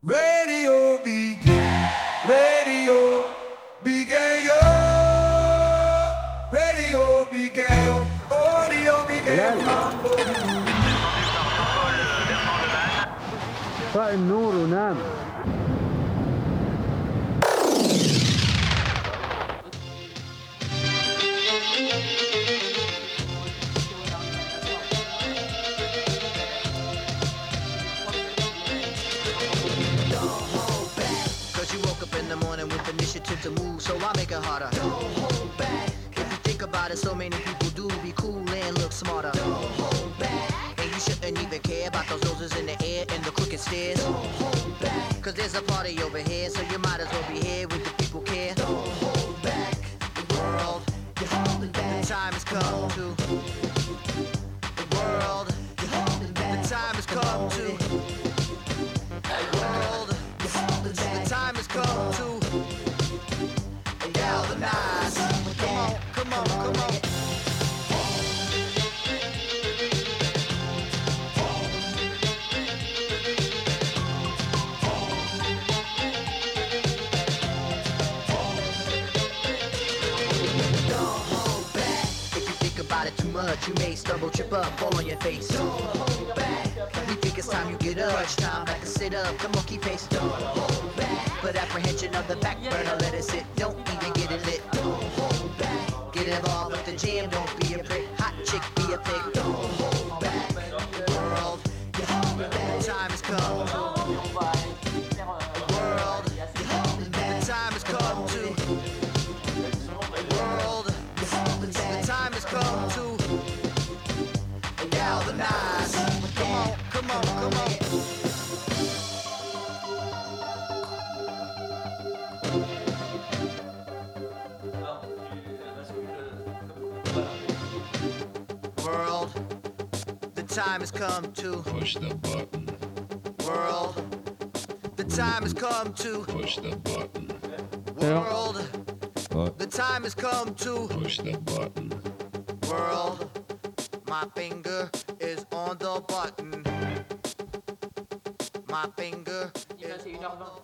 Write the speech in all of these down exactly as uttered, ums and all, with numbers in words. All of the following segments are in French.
Radio B G A, Radio B G A, Radio B G A, Audio B G A. فالنور نام. To move, so I make it harder. Don't hold back. If you think about it, so many people do be cool and look smarter. Don't hold back. And you shouldn't even care about those noses in the air and the crooked stairs. Don't hold back. Cause there's a party over here, so you might as well be here with the people care. Don't hold back. The world, you're holding back. The time has come to. The world, you're holding back. The time has come to. The world, you're holding back. The time has come to. Galvanize. Come on, come on, come on. Don't hold back. If you think about it too much, you may stumble, trip up, fall on your face. Don't hold back. We think it's time you get up. Crunch time, back to sit up. Come on, keep pace. Don't hold back. Put apprehension of the back burner, let it sit. Don't even get it lit. Don't hold back. Get involved with the jam, don't be a prick. Hot chick, be a pig. Don't hold back. The world, you're holding back. The time has come. The world, you're holding back. The time has come to. The world, you're holding back. The time has come to. Galvanize. Come on, come on, come on. World, the time has come to push the button. World, the time has come to push the button. World, What? the time has come to Push the button. World, my finger is on the button. My finger is on the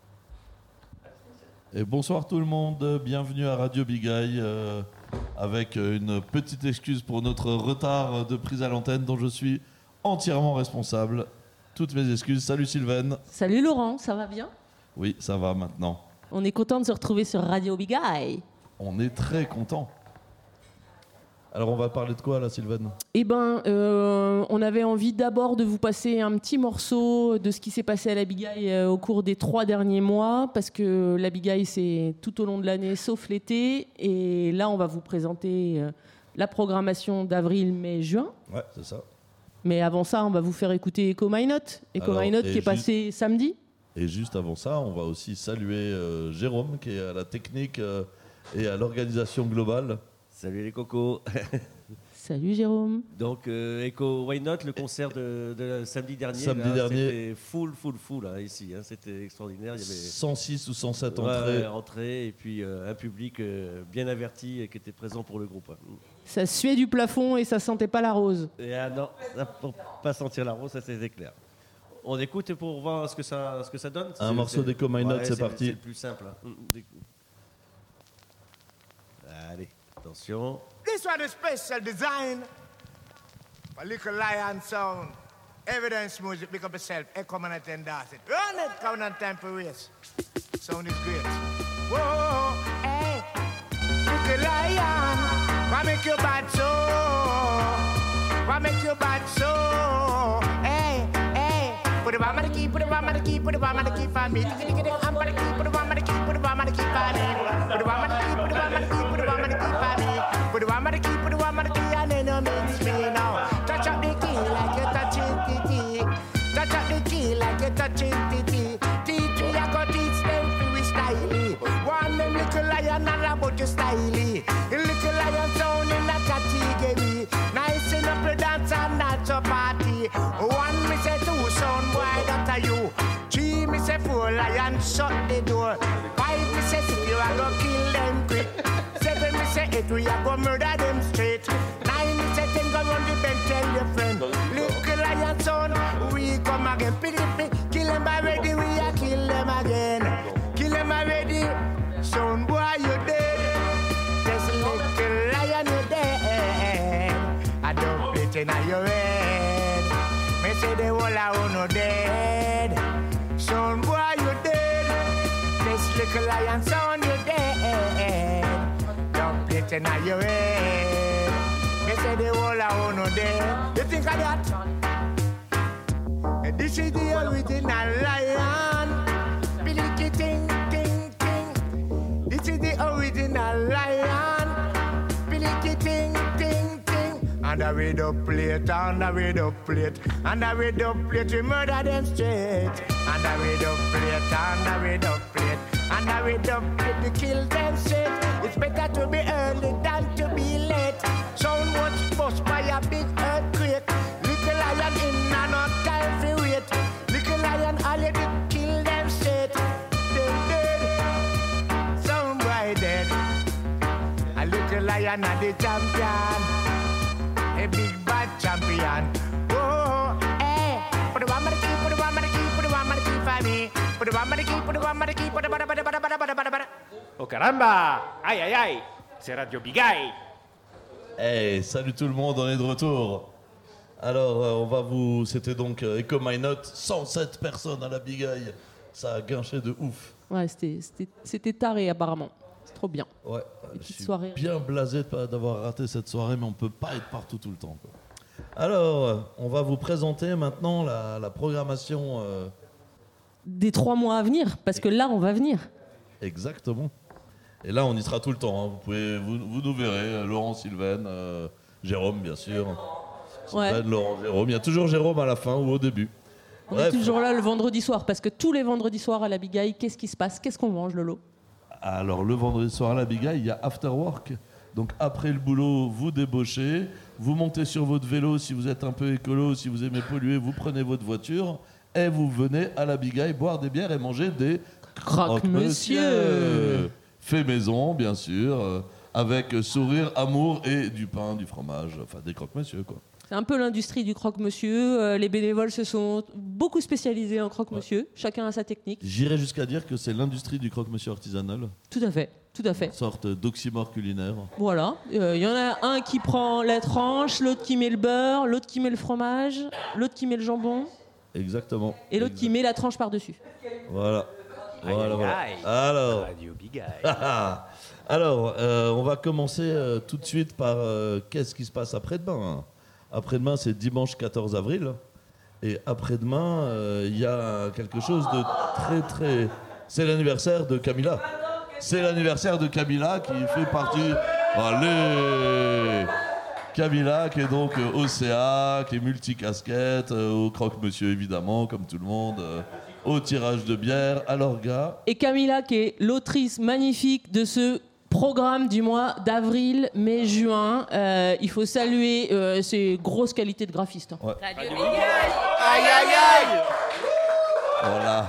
Et bonsoir tout le monde, bienvenue à Radio Big Eye, euh, avec une petite excuse pour notre retard de prise à l'antenne dont je suis entièrement responsable. Toutes mes excuses. Salut Sylvaine. Salut Laurent, ça va bien ? Oui, ça va maintenant. On est content de se retrouver sur Radio Big Eye. On est très content. Alors on va parler de quoi là Sylvaine ? Eh ben, euh, on avait envie d'abord de vous passer un petit morceau de ce qui s'est passé à la Big Eye euh, au cours des trois derniers mois, parce que la Big Eye c'est tout au long de l'année sauf l'été, et là on va vous présenter euh, la programmation d'avril, mai, juin. Ouais, c'est ça. Mais avant ça, on va vous faire écouter Echo My Note. Echo Alors, My Note et qui est juste- passé samedi. Et juste avant ça, on va aussi saluer euh, Jérôme qui est à la technique euh, et à l'organisation globale. Salut les cocos. Salut Jérôme. Donc euh, Echo Why Not, le concert de, de samedi dernier. Samedi là, dernier. C'était full, full, full là, ici. Hein, c'était extraordinaire. Il y avait cent six ou cent sept ouais, entrées. ouais, entrées et puis euh, un public euh, bien averti et qui était présent pour le groupe. Hein. Ça suait du plafond et ça sentait pas la rose. Et ah non, ça, pour pas sentir la rose, ça c'était clair. On écoute pour voir ce que ça, ce que ça donne. Un C'est- morceau c'est- d'Echo My Note, c'est parti. C'est le plus simple. Hein. Allez, attention. This one is special design for Little Lion Sound. Evidence music, pick up yourself, echo man and dance it. Run it, count on time for race. Sound is great. Whoa, hey, Little Lion, why make you bad so? Why make you bad so? Hey, hey, put the bomb on the key, put the bomb on the key, put the bomb on the key for me. Tick, tick, tick, I'm on the key, put the bomb on the key, put the bomb on the key for me. Put the bomb on the key, put the bomb on the key, put the bomb on the key for me. Put the bomb on the key, put the bomb on the key, and then you mix me now. Touch up the key like you're touching the key. Touch up the key like you're touching the key. Teach me, I go teach them free style. One them little lion and about your style. Little lion sound in a category. Nice enough to dance and not to party. One me say two sound boy that are you. Three me say four lion shut the door. Five me say six you a go kill them quick. Seven me say eight we a go murder them straight. Nine me say ten go run the bend tell your friend. Little lion sound we come again. Pity pity kill them by ready we a no dead. Sound boy, you dead. This little lion sound, you dead. Don't play it in your head. They say the whole of no dead. You think of that? This is the original lion. Billy ting ting ting. This is the original lion. Billy ting ting ting. And I read up plate, and I read up plate, and I read up plate, we murder them straight. And I read up plate, and I read up plate, and I read up plate, we kill them straight. It's better to be early than to be late. Sound was pushed by a big earthquake. Little lion in and not time for wait. Little lion already kill them straight. They dead. Sound boy dead. A little lion are the champion. A big bad champion. Oh, eh. Put the one, put the key, put the one, put the key, put the one, put the key for me. Put the one, put the key, put the one, put the key, put the one, put the one, put the one, put the one. Oh caramba! Aïe aïe aïe! C'est Radio Big Eye! Hey, salut tout le monde, on est de retour. Alors, euh, on va vous... C'était donc euh, Echo My Note, cent sept personnes à la Big Eye. Ça a guinché de ouf. Ouais, c'était, c'était, c'était taré apparemment. C'est trop bien. Ouais, Les je petites suis soirées. bien blasé de pas- d'avoir raté cette soirée, mais on peut pas être partout tout le temps, quoi. Alors, euh, on va vous présenter maintenant la, la programmation... euh, Des trois mois à venir, parce que là, on va venir. Exactement. Et là, on y sera tout le temps. hein. Vous, pouvez, vous, vous nous verrez, euh, Laurent, Sylvain, euh, Jérôme, bien sûr. Sylvain, Ouais. Laurent, Jérôme. Il y a toujours Jérôme à la fin ou au début. On Bref. est toujours là le vendredi soir, parce que tous les vendredis soirs à la Big Eye, qu'est-ce qui se passe? Qu'est-ce qu'on mange, Lolo? Alors, le vendredi soir à la Big Eye, il y a After Work. Donc, après le boulot, vous débauchez, vous montez sur votre vélo si vous êtes un peu écolo, si vous aimez polluer, vous prenez votre voiture et vous venez à la Big Eye boire des bières et manger des Croque-monsieur. Fait maison, bien sûr, euh, avec sourire, amour et du pain, du fromage, enfin des croque-monsieur, quoi. C'est un peu l'industrie du croque-monsieur. Euh, les bénévoles se sont beaucoup spécialisés en croque-monsieur. Chacun a sa technique. J'irais jusqu'à dire que c'est l'industrie du croque-monsieur artisanal, Tout à fait, tout à fait. une sorte d'oxymore culinaire. Voilà. Il y en a un qui prend la tranche, l'autre qui met le beurre, l'autre qui met le fromage, l'autre qui met le jambon, Exactement. et l'autre qui met la tranche par-dessus. Voilà. Aïe, Voilà, aïe, voilà. aïe. Alors, Radio Big Eye. alors euh, on va commencer euh, tout de suite par euh, qu'est-ce qui se passe après-demain. Après-demain, c'est dimanche quatorze avril. Et après-demain, euh, il y a quelque chose de très, très... C'est l'anniversaire de Camilla. C'est l'anniversaire de Camilla qui fait partie... Allez Camilla, qui est donc euh, O C A, qui est multicasquette, euh, au croque-monsieur évidemment, comme tout le monde, euh, au tirage de bière, à l'orga. Et Camilla, qui est l'autrice magnifique de ce programme du mois d'avril, mai, juin. Euh, il faut saluer euh, ses grosses qualités de graphiste. Ouais. Aïe aïe aïe! Voilà.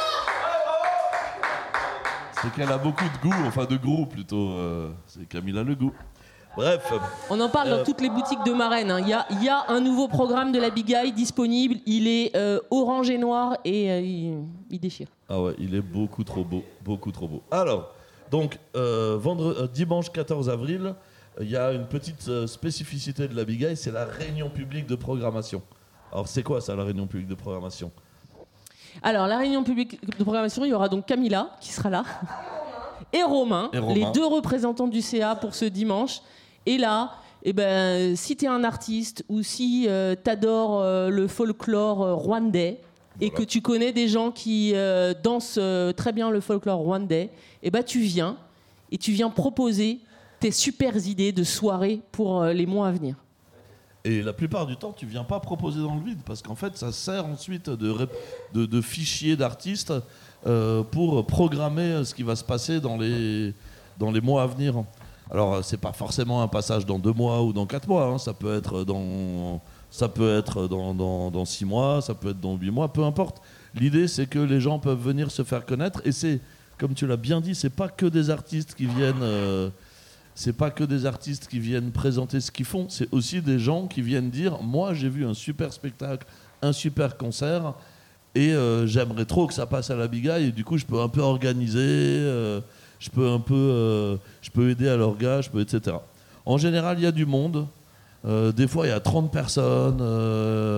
C'est qu'elle a beaucoup de goût, enfin de goût plutôt. euh, c'est Camilla le goût. Bref, On en parle Euh, dans toutes les boutiques de Marennes. hein. Il y a, il y a un nouveau programme de la Big Eye disponible. Il est euh, orange et noir et euh, il, il déchire. ah ouais, il est beaucoup trop beau, beaucoup trop beau. Alors, donc, euh, vendre, euh, dimanche quatorze avril, il y a une petite euh, spécificité de la Big Eye, c'est la réunion publique de programmation. Alors, c'est quoi ça, la réunion publique de programmation? Alors, la réunion publique de programmation, il y aura donc Camilla qui sera là et Romain, Et Romain. les deux représentants du C A pour ce dimanche. Et là, eh ben, si tu es un artiste ou si euh, tu adores le folklore euh, rwandais et que tu connais des gens qui euh, dansent euh, très bien le folklore rwandais, eh ben, tu viens et tu viens proposer tes super idées de soirée pour euh, les mois à venir. Et la plupart du temps, tu viens pas proposer dans le vide, parce qu'en fait, ça sert ensuite de, rép- de, de fichier d'artistes euh, pour programmer ce qui va se passer dans les, dans les mois à venir. Alors, c'est pas forcément un passage dans deux mois ou dans quatre mois, hein. Ça peut être dans, ça peut être dans, dans, dans six mois, ça peut être dans huit mois, peu importe. L'idée, c'est que les gens peuvent venir se faire connaître, et c'est, comme tu l'as bien dit, c'est pas que des artistes qui viennent... euh, c'est pas que des artistes qui viennent présenter ce qu'ils font, c'est aussi des gens qui viennent dire « Moi, j'ai vu un super spectacle, un super concert, et euh, j'aimerais trop que ça passe à la Big Eye, et du coup, je peux un peu organiser, euh, je peux un peu, euh, je peux aider à l'orga, je peux, et cetera » En général, il y a du monde. Euh, des fois, il y a trente personnes. Euh,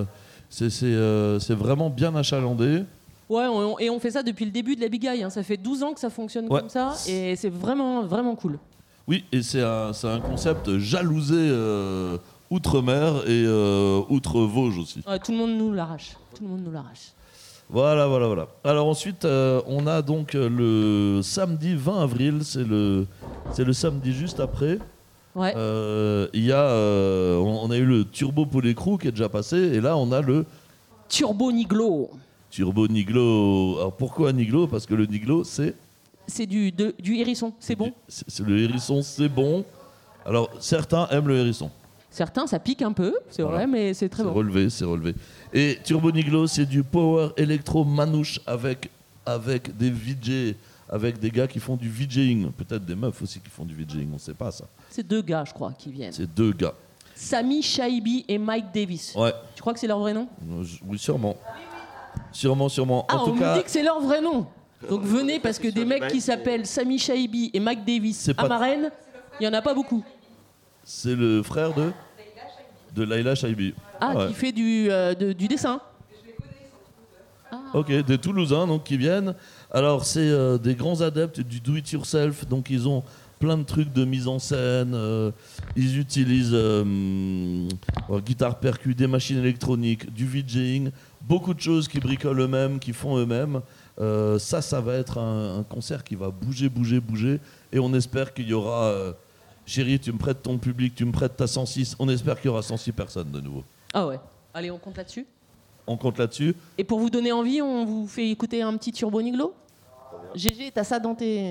C'est, c'est, euh, c'est vraiment bien achalandé. Ouais, on- et on fait ça depuis le début de la Big Eye. hein. Ça fait douze ans que ça fonctionne Ouais. comme ça, et c'est vraiment, vraiment cool. Oui, et c'est un, c'est un concept jalousé euh, outre-mer et euh, outre-Vosges aussi. Ouais, tout le monde nous l'arrache. Tout le monde nous l'arrache. Voilà, voilà, voilà. Alors ensuite, euh, on a donc euh, le samedi vingt avril, c'est le, c'est le samedi juste après. Ouais. Euh, Il y a, euh, on, on a eu le Turbo Polécrou qui est déjà passé, et là on a le Turbo Niglo. Turbo Niglo. Alors pourquoi Niglo? Parce que le Niglo, c'est, C'est du, de- du hérisson. C'est bon. c'est, c'est le hérisson, c'est bon. Alors certains aiment le hérisson. Certains, ça pique un peu, c'est Voilà. vrai, mais c'est très C'est bon. relevé, c'est relevé. Et Turbo Niglo, c'est du power électro manouche avec, avec des V J, avec des gars qui font du VJing. Peut-être des meufs aussi qui font du VJing, on ne sait pas ça. C'est deux gars, je crois, qui viennent. C'est deux gars. Sami Shaibi et Mike Davis. Ouais, Tu crois que c'est leur vrai nom? euh, je- oui, sûrement. Sûrement, sûrement. Ah, en on tout me cas, dit que c'est leur vrai nom. Donc venez, parce que des mecs qui s'appellent Sami Shaibi et Mike Davis C'est pas- à Marraine, il n'y en a pas beaucoup. c'est le frère de de Laila Shaibi. Ah, Ouais. qui fait du, euh, de- du dessin. Ok, des Toulousains donc qui viennent. Alors c'est euh, des grands adeptes du do-it-yourself, donc ils ont plein de trucs de mise en scène. euh, ils utilisent euh, euh, guitare percu, des machines électroniques, du VJing, beaucoup de choses qu'ils bricolent eux-mêmes, qu'ils font eux-mêmes. Euh, ça, ça va être un, un concert qui va bouger, bouger, bouger, et on espère qu'il y aura. euh, Chérie, tu me prêtes ton public, tu me prêtes ta cent six. On espère qu'il y aura cent six personnes de nouveau. Ah ouais. Allez, on compte là-dessus. On compte là-dessus. Et pour vous donner envie, on vous fait écouter un petit Turbo Niglo. G G, t'as ça dans tes...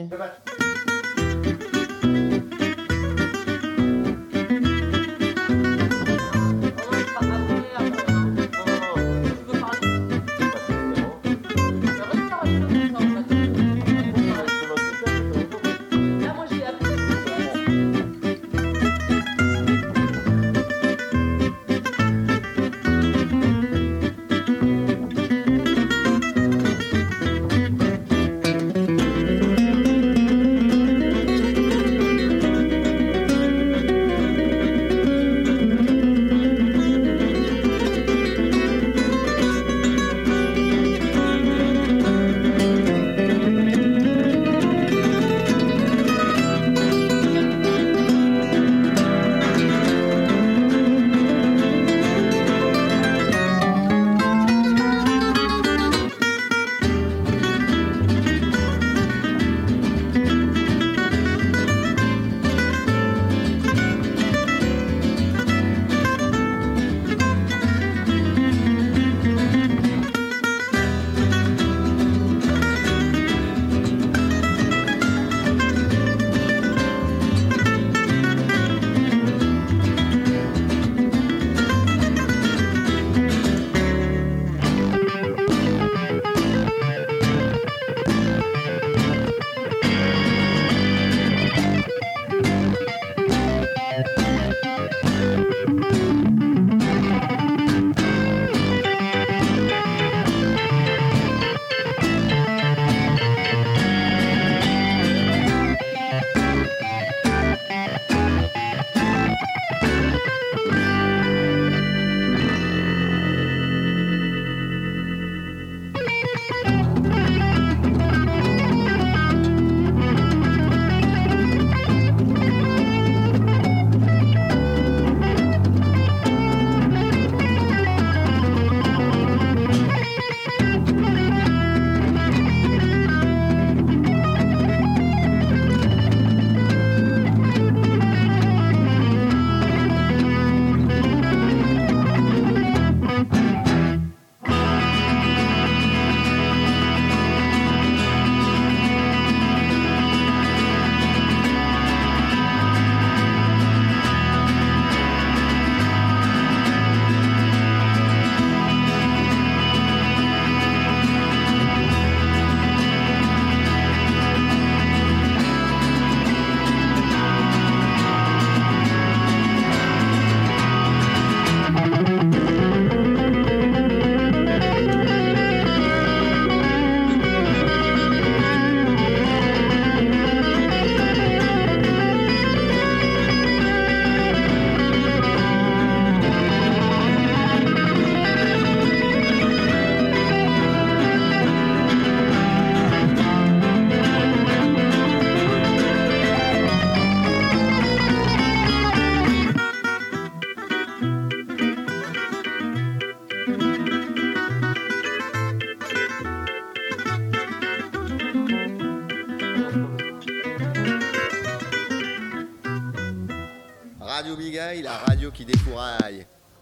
Bigaille, la radio qui défouraille.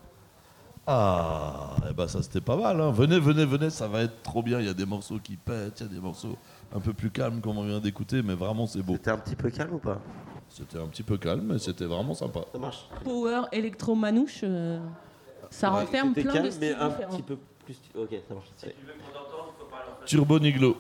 Ah, eh ben ça c'était pas mal. Hein. Venez, venez, venez, ça va être trop bien. Il y a des morceaux qui pètent, il y a des morceaux un peu plus calmes comme on vient d'écouter, mais vraiment c'est beau. C'était un petit peu calme ou pas? C'était un petit peu calme, mais c'était vraiment sympa. Ça marche. Power électro manouche, euh, ça Ouais, renferme c'était plein calme, de styles mais un différents. petit peu plus. Ok, ça marche. C'est- Turbo Niglo.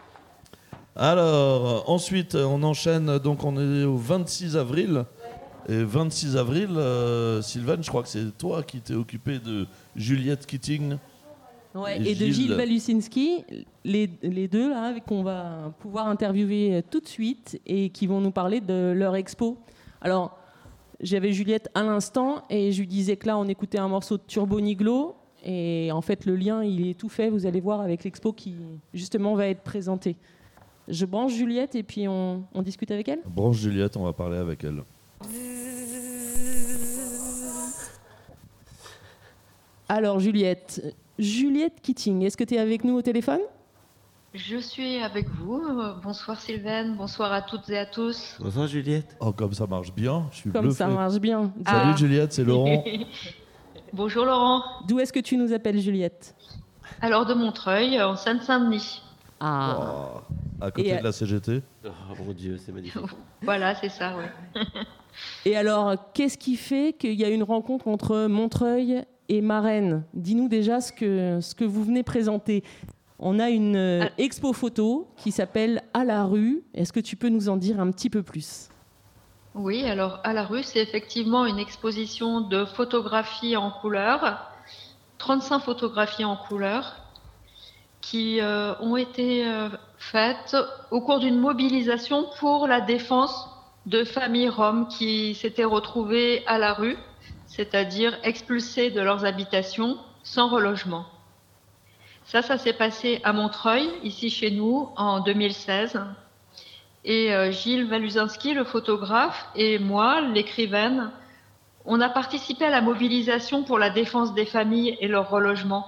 Alors, ensuite, on enchaîne. Donc, on est au vingt-six avril. Et vingt-six avril, euh, Sylvain, je crois que c'est toi qui t'es occupé de Juliette Keating. Ouais, Et et de Gilles. Gilles Walusinski, les, les deux là, qu'on va pouvoir interviewer tout de suite et qui vont nous parler de leur expo. Alors, j'avais Juliette à l'instant et je lui disais que là, on écoutait un morceau de Turbo Niglo. Et en fait, le lien, il est tout fait, vous allez voir, avec l'expo qui, justement, va être présentée. Je branche Juliette et puis on, on discute avec elle. Branche Juliette, on va parler avec elle. Alors, Juliette, Juliette Keating, est-ce que tu es avec nous au téléphone ? Je suis avec vous. Euh, Bonsoir Sylvaine, bonsoir à toutes et à tous. Bonsoir Juliette. Oh, comme ça marche bien, je suis Comme bluffé. ça marche bien. Salut Ah. Juliette, c'est Laurent. Bonjour Laurent. D'où est-ce que tu nous appelles, Juliette ? Alors de Montreuil, en Seine-Saint-Denis. Ah, Oh, à côté Et, de la C G T. Oh mon Dieu, c'est magnifique. Voilà, c'est ça, ouais. et alors, qu'est-ce qui fait qu'il y a une rencontre entre Montreuil et Marennes ? Dis-nous déjà ce que, ce que vous venez présenter. On a une euh, Ah. expo photo qui s'appelle À la rue. Est-ce que tu peux nous en dire un petit peu plus ? Oui, alors à la rue, c'est effectivement une exposition de photographies en couleur, trente-cinq photographies en couleur, qui euh, ont été euh, faites au cours d'une mobilisation pour la défense de familles roms qui s'étaient retrouvées à la rue, c'est-à-dire expulsées de leurs habitations sans relogement. Ça, ça s'est passé à Montreuil, ici chez nous, en deux mille seize. Et euh, Gilles Walusinski, le photographe, et moi, l'écrivaine, on a participé à la mobilisation pour la défense des familles et leur relogement.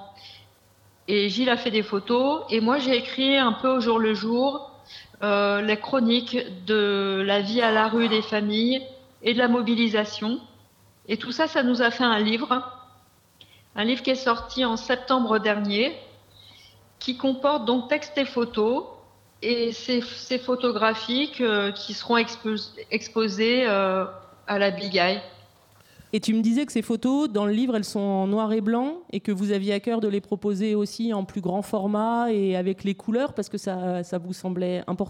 Et Gilles a fait des photos, et moi j'ai écrit un peu au jour le jour euh, les chroniques de la vie à la rue des familles et de la mobilisation. Et tout ça, ça nous a fait un livre, un livre qui est sorti en septembre dernier, qui comporte donc texte et photos, et ces, ces photographies que- qui seront expos- exposées euh, à la Bigaille. Et tu me disais que ces photos, dans le livre, elles sont en noir et blanc et que vous aviez à cœur de les proposer aussi en plus grand format et avec les couleurs parce que ça, ça vous semblait important ?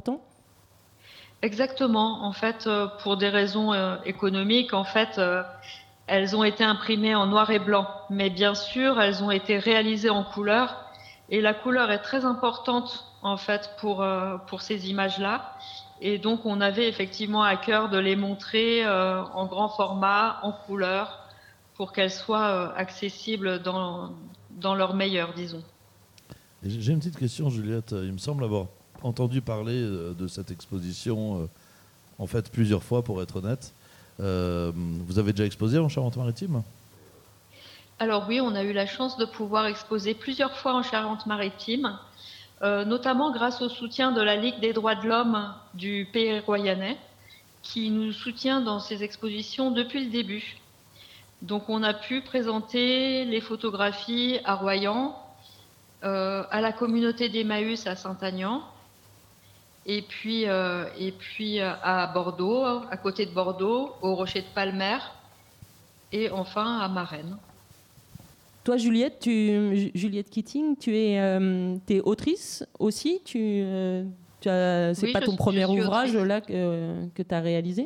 Exactement. En fait, euh, pour des raisons euh, économiques, en fait, euh, elles ont été imprimées en noir et blanc. Mais bien sûr, elles ont été réalisées en couleur. Et la couleur est très importante, en fait, pour, euh, pour ces images-là. Et donc, on avait effectivement à cœur de les montrer euh, en grand format, en couleur, pour qu'elles soient euh, accessibles dans, dans leur meilleur, disons. Et J'ai j'ai une petite question, Juliette. Il me semble avoir entendu parler euh, de cette exposition, euh, en fait, plusieurs fois, pour être honnête. Euh, vous avez déjà exposé en Charente-Maritime ? Alors oui, on a eu la chance de pouvoir exposer plusieurs fois en Charente-Maritime, euh, notamment grâce au soutien de la Ligue des droits de l'homme du Pays royannais, qui nous soutient dans ces expositions depuis le début. Donc on a pu présenter les photographies à Royan, euh, à la communauté d'Emmaüs à Saint-Agnan, et puis, euh, et puis euh, à Bordeaux, à côté de Bordeaux, au Rocher de Palmer, et enfin à Marennes. Toi, Juliette, tu, Juliette Keating, tu es, euh, t'es autrice aussi. Tu, euh, tu as, c'est Oui, pas je ton suis- premier je suis ouvrage autrice. là que, que tu as réalisé.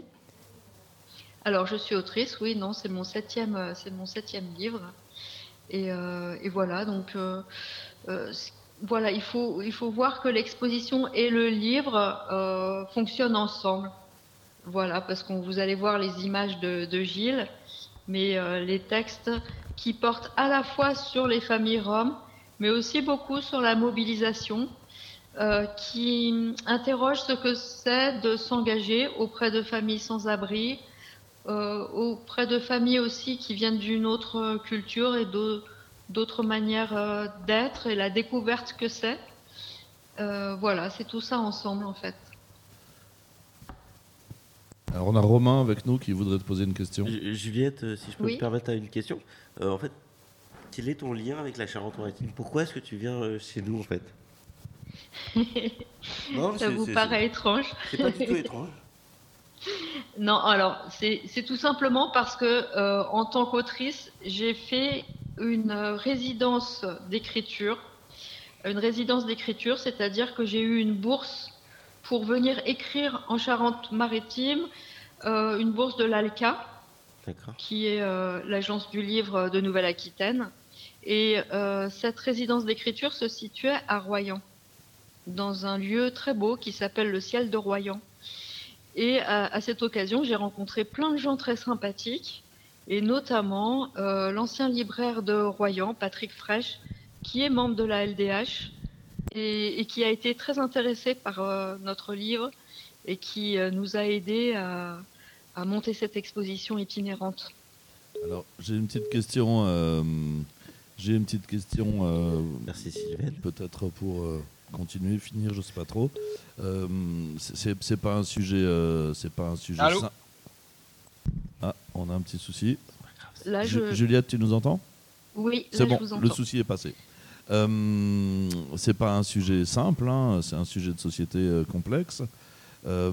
Alors, je suis autrice, oui, non, c'est mon septième, euh, c'est mon septième livre. Et, euh, et voilà, donc, euh, euh, c- voilà, il faut, il faut voir que l'exposition et le livre euh, fonctionnent ensemble. Voilà, parce que vous allez voir les images de, de Gilles, mais euh, les textes qui portent à la fois sur les familles roms, mais aussi beaucoup sur la mobilisation, euh, qui interroge ce que c'est de s'engager auprès de familles sans abri, euh, auprès de familles aussi qui viennent d'une autre culture et d'au- d'autres manières euh, d'être et la découverte que c'est. Euh, voilà, c'est tout ça ensemble en fait. Alors on a Romain avec nous qui voudrait te poser une question. Ju- Juliette, euh, si je peux Oui. me permettre à une question. Euh, en fait, quel est ton lien avec la Charente-Maritime? Pourquoi est-ce que tu viens euh, chez nous en fait? Non, Ça c'est- vous c'est- paraît étrange? C'est pas du tout étrange. Non, alors c'est c'est tout simplement parce que euh, en tant qu'autrice, j'ai fait une euh, résidence d'écriture. Une résidence d'écriture, c'est-à-dire que j'ai eu une bourse pour venir écrire en Charente-Maritime, euh, une bourse de l'ALCA, D'accord. qui est euh, l'agence du livre de Nouvelle-Aquitaine. Et euh, cette résidence d'écriture se situait à Royan, dans un lieu très beau qui s'appelle le Ciel de Royan. Et à, à cette occasion, j'ai rencontré plein de gens très sympathiques, et notamment euh, l'ancien libraire de Royan, Patrick Fraîche, qui est membre de la L D H et, et qui a été très intéressé par euh, notre livre et qui euh, nous a aidés à, à monter cette exposition itinérante. Alors j'ai une petite question. euh, j'ai une petite question. euh, Merci Sylvain. Peut-être pour euh, continuer, finir, je sais pas trop. Euh, c'est- c'est c'est pas un sujet. euh, c'est pas un sujet. Allô sim- Ah, on a un petit souci. Là, Ju- je... Juliette, tu nous entends? Oui, là, C'est bon, je vous entends. le souci est passé. Euh, c'est pas un sujet simple, hein, c'est un sujet de société euh, complexe. Euh,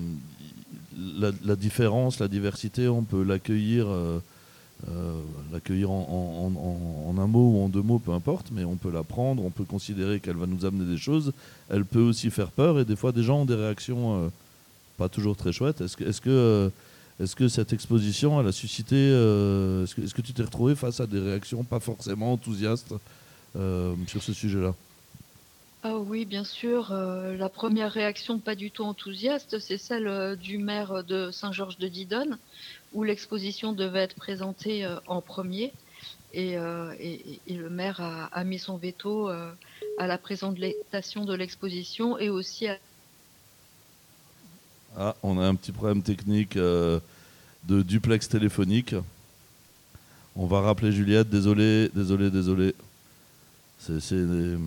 la, la différence, la diversité, on peut l'accueillir, euh, euh, l'accueillir en, en- en- en un mot ou en deux mots, peu importe, mais on peut la prendre, on peut considérer qu'elle va nous amener des choses. Elle peut aussi faire peur et des fois des gens ont des réactions euh, pas toujours très chouettes. Est-ce que, est-ce que, euh, est-ce que cette exposition, elle a suscité, euh, est-ce que, est-ce que tu t'es retrouvé face à des réactions pas forcément enthousiastes euh, sur ce sujet-là? Ah oui, bien sûr. euh, la première réaction pas du tout enthousiaste, c'est celle euh, du maire de Saint-Georges-de-Didonne, où l'exposition devait être présentée euh, en premier. Et, euh, et- et le maire a, a mis son veto euh, à la présentation de l'exposition et aussi à... Ah, on a un petit problème technique euh, de duplex téléphonique. On va rappeler Juliette. Désolé, désolé, désolé. C'est, c'est,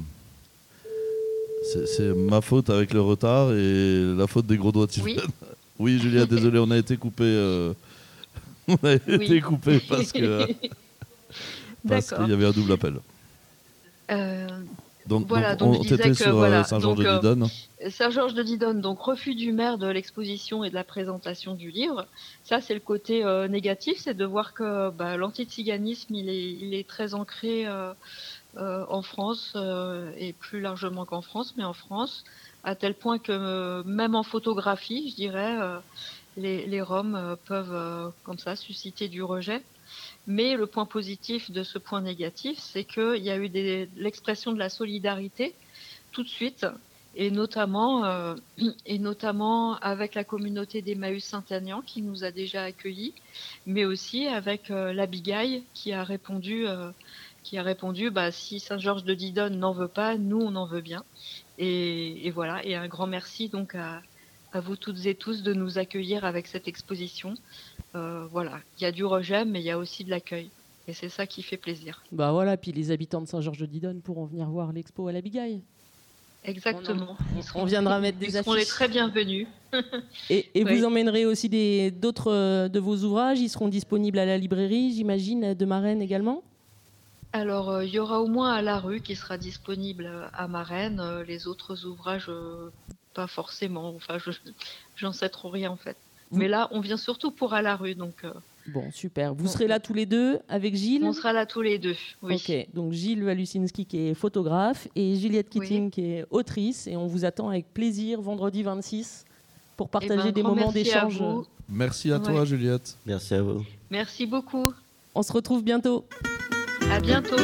c'est- c'est ma faute avec le retard et la faute des gros doigts de Oui. Sylvain. Oui, Juliette, désolé, on a été coupé. euh, on a été Oui. coupé parce que parce D'accord. qu'il y avait un double appel. Euh, Donc, Voilà, donc, donc on je disais était que, sur euh, voilà, Saint-Georges-de-Didonne. donc, Saint-Georges-de-Didonne, donc refus du maire de l'exposition et de la présentation du livre. Ça, c'est le côté euh, négatif, c'est de voir que bah, l'antiziganisme, il est, il est très ancré euh, euh, en France euh, et plus largement qu'en France, mais en France, à tel point que euh, même en photographie, je dirais, euh, les, les Roms euh, peuvent euh, comme ça susciter du rejet. Mais le point positif de ce point négatif, c'est qu'il y a eu des- l'expression de la solidarité tout de suite, et notamment, euh, et notamment avec la communauté d'Emmaüs Saint-Aignan qui nous a déjà accueillis, mais aussi avec euh, l'Abigail qui a répondu, euh, qui a répondu bah, si Saint-Georges-de-Didonne n'en veut pas, nous on en veut bien. Et, et voilà, et un grand merci donc à, à vous toutes et tous de nous accueillir avec cette exposition. Euh, voilà, il y a du rejet, mais il y a aussi de l'accueil. Et c'est ça qui fait plaisir. Bah voilà, puis les habitants de Saint-Georges-de-Didonne pourront venir voir l'expo à l'Abigail. Exactement. On, Ils seront- on viendra mettre ils des seront les affiches. très bienvenus. Et, et Oui. vous emmènerez aussi des- d'autres euh, de vos ouvrages. Ils seront disponibles à la librairie, j'imagine, de Marennes également. Alors, euh, il y aura au moins à la rue qui sera disponible euh, à Marennes. Euh, les autres ouvrages, euh, pas forcément. Enfin, je j'en sais trop rien en fait. Mais là, on vient surtout pour à la rue, donc euh, Bon, super. Vous serez là tous les deux avec Gilles. on sera là tous les deux. Oui. Ok, donc Gilles Walusinski qui est photographe et Juliette Keating Oui. qui est autrice. Et on vous attend avec plaisir vendredi vingt-six pour Eh ben, partager un des grand moments merci à d'échange. vous. Merci à toi, Ouais. Juliette. Merci à vous. Merci beaucoup. On se retrouve bientôt. À bientôt.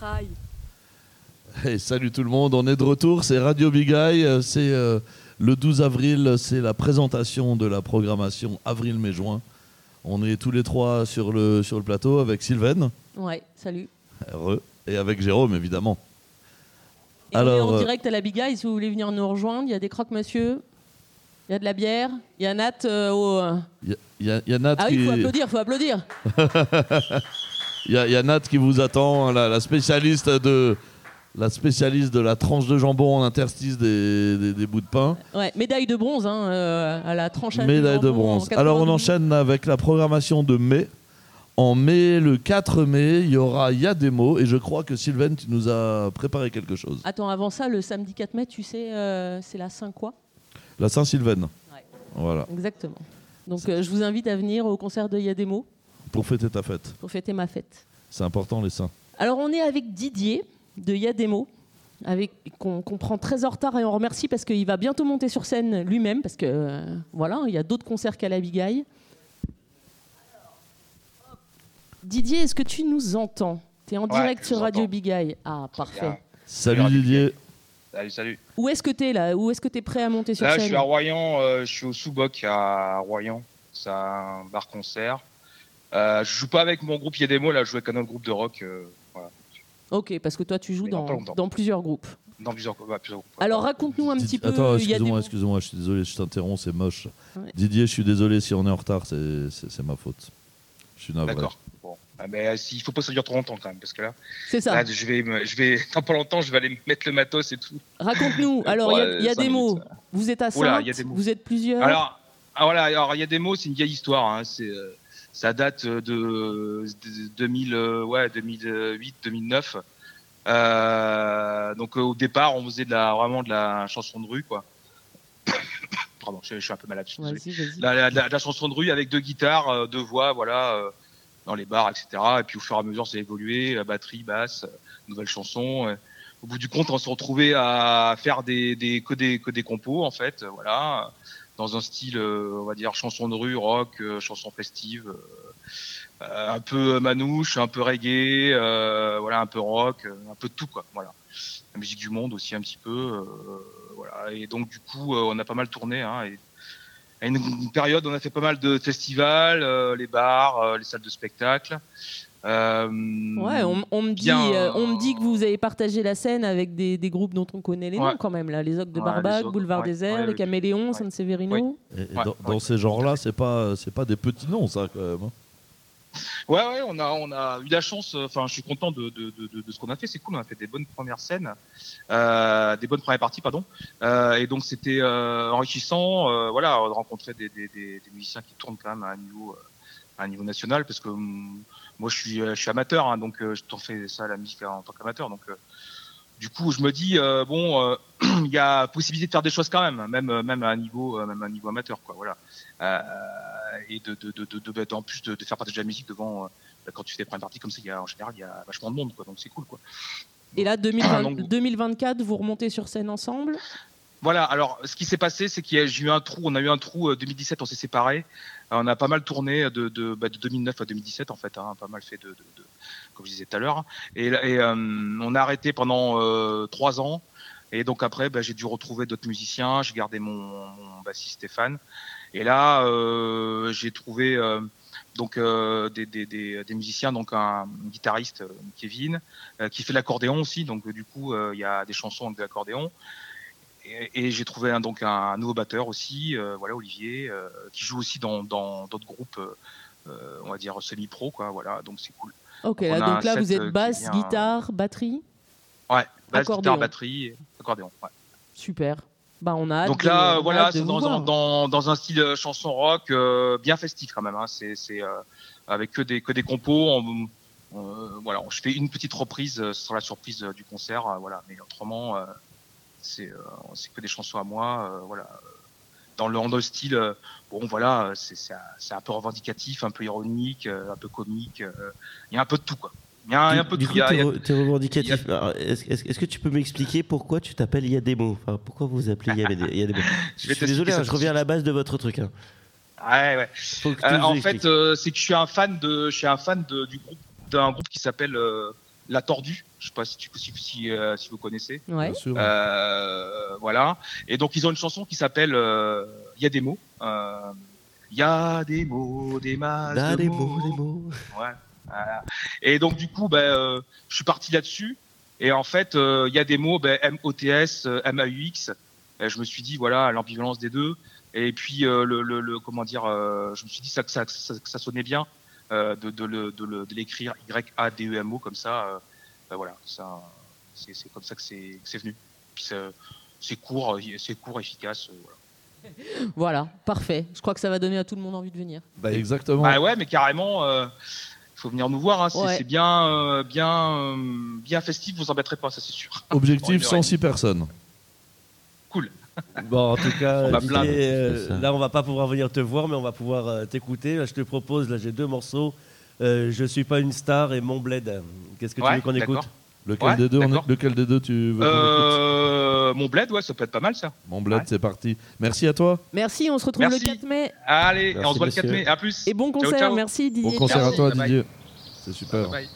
Aïe. Hey, salut tout le monde, on est de retour, c'est Radio Big Eye, euh, c'est euh, le douze avril, c'est la présentation de la programmation avril-mai-juin. On est tous les trois sur le, sur le plateau avec Sylvaine. Ouais, salut. Heureux. Et avec Jérôme, évidemment. Et Alors, on est en direct à la Big Eye, si vous voulez venir nous rejoindre, il y a des croque-monsieur, il y a de la bière, il y a Nat euh, au... Il y a, il y a, il y a Nat ah qui... oui, il faut applaudir, il faut applaudir. Il y, a, il y a Nat qui vous attend, la, la spécialiste de... La spécialiste de la tranche de jambon en interstice des, des, des bouts de pain. Ouais, médaille de bronze hein, euh, à la tranche à Médaille de bronze. Alors on enchaîne avec la programmation de mai. En mai, le quatre mai, il y aura Il y a des mots. Et je crois que Sylvaine, tu nous as préparé quelque chose. Attends, avant ça, le samedi quatre mai, tu sais, euh, c'est la Saint quoi ? La Saint-Sylvaine. Ouais. Voilà. Exactement. Donc euh, je vous invite à venir au concert de Il y a des mots. Pour fêter ta fête. Pour fêter ma fête. C'est important les saints. Alors on est avec Didier de Il y a des mots, avec qu'on, qu'on prend très en retard et on remercie parce qu'il va bientôt monter sur scène lui-même parce que euh, voilà, il y a d'autres concerts qu'à la Big Eye. Didier, est-ce que tu nous entends ? Tu es en Ouais, direct je sur vous Radio entends. Big Eye. Ah, parfait. Bien. Salut Didier. Salut, salut. Où est-ce que tu es là ? Où est-ce que tu es prêt à monter sur Là, scène ? je suis à Royan, euh, je suis au Sous-Boc à Royan. C'est un bar-concert. Euh, je joue pas avec mon groupe Il y a des mots, là, je joue avec un autre groupe de rock. Euh, voilà. Ok, parce que toi tu joues Mais dans dans, pas longtemps. dans plusieurs groupes. Dans plusieurs, bah, plusieurs groupes. Alors raconte-nous un petit peu. Attends, Il y a des excuse-moi, mots. excuse-moi, je suis désolé, je t'interromps, c'est moche. Ouais. Didier, je suis désolé si on est en retard, c'est, c'est, c'est ma faute. Je suis navré. D'accord. Bon. Ah, mais euh, il faut pas se dire trop longtemps quand même, parce que là, C'est ça. là, je vais, me- je vais, dans pas longtemps, je vais aller mettre le matos et tout. Raconte-nous. Alors il y a, Ouais, il y a cinq des minutes, mots. Vous êtes à Oula, Sainte, il y a des mots. vous êtes plusieurs. Alors, ah, voilà, alors il y a des mots, c'est une vieille histoire. Hein, c'est, euh, ça date de, de deux mille, euh, ouais, deux mille huit, deux mille neuf. Euh, donc euh, au départ, on faisait de la, vraiment de la chanson de rue, quoi. Pardon, je, je suis un peu malade. Je suis désolé. Vas-y, vas-y. La, la- la- la chanson de rue avec deux guitares, euh, deux voix, voilà, euh, dans les bars, et cetera. Et puis au fur et à mesure, ça a évolué, la batterie, basse, euh, nouvelles chansons. euh. Au bout du compte, on se retrouvait à faire des, des que des que des compos en fait, euh, voilà, dans un style, euh, on va dire chanson de rue, rock, euh, chanson festive, euh, euh, un peu manouche, un peu reggae, euh, voilà, un peu rock, euh, un peu de tout quoi, voilà. La musique du monde aussi un petit peu, euh, voilà. Et donc du coup, euh, on a pas mal tourné, hein, et à une, une période, on a fait pas mal de festivals, euh, les bars, euh, les salles de spectacle. Euh, Ouais, on, on me dit, bien, euh, on me dit que vous avez partagé la scène avec des, des groupes dont on connaît les Ouais. noms quand même là, les Ogres de Ouais, Barbac, les Ogres, Boulevard ouais, Désert, ouais, les oui. Caméléons, Ouais. San Severino. Et, et Ouais, dans, ouais. dans ces genres-là, c'est pas, c'est pas des petits noms, ça, quand même. hein. Ouais, ouais, on a, on a eu la chance. Enfin, je suis content de, de, de, de, de ce qu'on a fait. C'est cool. On a fait des bonnes premières scènes, euh, des bonnes premières parties, pardon. Euh, et donc c'était euh, enrichissant. Euh, voilà, de rencontrer des, des, des, des musiciens qui tournent quand même à un niveau, euh, à un niveau national, parce que hum, moi, je suis, je suis amateur, hein, donc euh, je t'en fais ça la musique en tant qu'amateur. Donc, euh, du coup, je me dis euh, bon, euh, il y a possibilité de faire des choses quand même, même, même à un niveau, euh, même à un niveau amateur, quoi. Voilà. Euh, et de, de, de, de, de, de- en plus de, de faire partager la musique devant, euh, quand tu fais des premières parties comme ça, il y a, en général, il y a vachement de monde, quoi. Donc c'est cool, quoi. Et là, deux mille vingt Donc- deux mille vingt-quatre, vous remontez sur scène ensemble. Voilà, alors ce qui s'est passé, c'est qu'il y a j'ai eu un trou, on a eu un trou euh, deux mille dix-sept, on s'est séparés. Euh, on a pas mal tourné de, de, bah, de deux mille neuf à deux mille dix-sept en fait, hein, pas mal fait de, de, de comme je disais tout à l'heure. Et, et euh, on a arrêté pendant euh, trois ans. Et donc après, bah, j'ai dû retrouver d'autres musiciens. J'ai gardé mon, mon bassiste Stéphane. Et là, euh, j'ai trouvé euh, donc euh, des, des, des, des musiciens, donc un guitariste euh, Kevin, euh, qui fait de l'accordéon aussi. Donc euh, du coup, euh, il y a des chansons avec de l'accordéon. Et, et j'ai trouvé un, donc un nouveau batteur aussi, euh, voilà Olivier, euh, qui joue aussi dans dans d'autres groupes, euh, on va dire semi-pro quoi, voilà, donc c'est cool. Ok, Donc, là, on a donc un là, set, vous euh, êtes qui basse, vient- guitare, batterie. Ouais, basse, Accordéon. guitare, batterie, accordéon. Ouais. Super. Bah, on a hâte Donc de- là, on a voilà, hâte de c'est vous dans, voir. un- dans dans un style euh, chanson rock euh, bien festif quand même. Hein. C'est c'est euh, avec que des que des compos. On, on- voilà, je fais une petite reprise euh, sur la surprise euh, du concert, euh, voilà. Mais autrement, euh, c'est euh, c'est que des chansons à moi, euh, voilà. Dans le dans le style, euh, bon voilà, c'est c'est c'est un peu revendicatif, un peu ironique, euh, un peu comique. euh, Il y a un peu de tout quoi. Il y a, il y a un peu de Du tout. coup, Il y a- il y t'es a- re- t'es revendicatif. Alors, Est-ce est-ce- est-ce que tu peux m'expliquer pourquoi tu t'appelles Il y a des mots enfin, pourquoi vous vous appelez Il y a des, il y a des mots Je Je vais suis désolé, t'expliquer hein, ça je tout de reviens à la base de votre truc. hein. Ouais, ouais. Faut que tu Euh, nous en expliques. fait, euh, c'est que je suis un fan de, je suis un fan de, du groupe, d'un groupe qui s'appelle euh, La Tordue. Je sais pas si, tu, si, si, euh, si vous connaissez. Ouais. Bien sûr. Euh, voilà. Et donc ils ont une chanson qui s'appelle euh, Il y a des mots. Euh, Il y a des mots, des masses Là, de des mots. mots, des mots. Ouais. Voilà. Et donc du coup, ben, euh, je suis parti là-dessus. Et en fait, euh, il y a des mots, ben, M O T S, euh, M A U X. Et je me suis dit, voilà, l'ambivalence des deux. Et puis, euh, le, le, le, comment dire, euh, je me suis dit ça, que, ça, ça, que ça sonnait bien euh, de, de, le, de, le, de l'écrire Y A D E M O comme ça. Euh, ben voilà, ça, c'est, c'est comme ça que c'est, que c'est venu. Puis c'est, c'est court, c'est court, efficace. Euh, voilà. Voilà, parfait. Je crois que ça va donner à tout le monde envie de venir. Bah, exactement. Bah ouais, mais carrément, il euh, faut venir nous voir. Hein. C'est, Ouais. c'est bien, euh, bien, euh, bien festif. Vous embêterez pas, ça c'est sûr. Objectif Bon, cent six personnes. Cool. Bon, en tout cas, On va Didier, plaindre. euh, C'est ça. là, on va pas pouvoir venir te voir, mais on va pouvoir euh, t'écouter. Là, je te propose, là, j'ai deux morceaux. Euh, je suis pas une star et Mon Bled. Qu'est-ce que tu Ouais, veux qu'on d'accord. écoute? Lequel, Ouais, des deux, on d'accord. est- lequel des deux tu veux qu'on écoute Euh, mon bled, ouais, ça peut être pas mal ça. Mon bled, Ouais. c'est parti. Merci à toi. Merci, on se retrouve Merci. le quatre mai. Allez, Merci, on se voit le quatre monsieur. mai. À plus. Et bon Ciao, concert, ciao. merci Didier. Bon concert à Merci. toi, Bye bye. Didier. C'est super. Bye.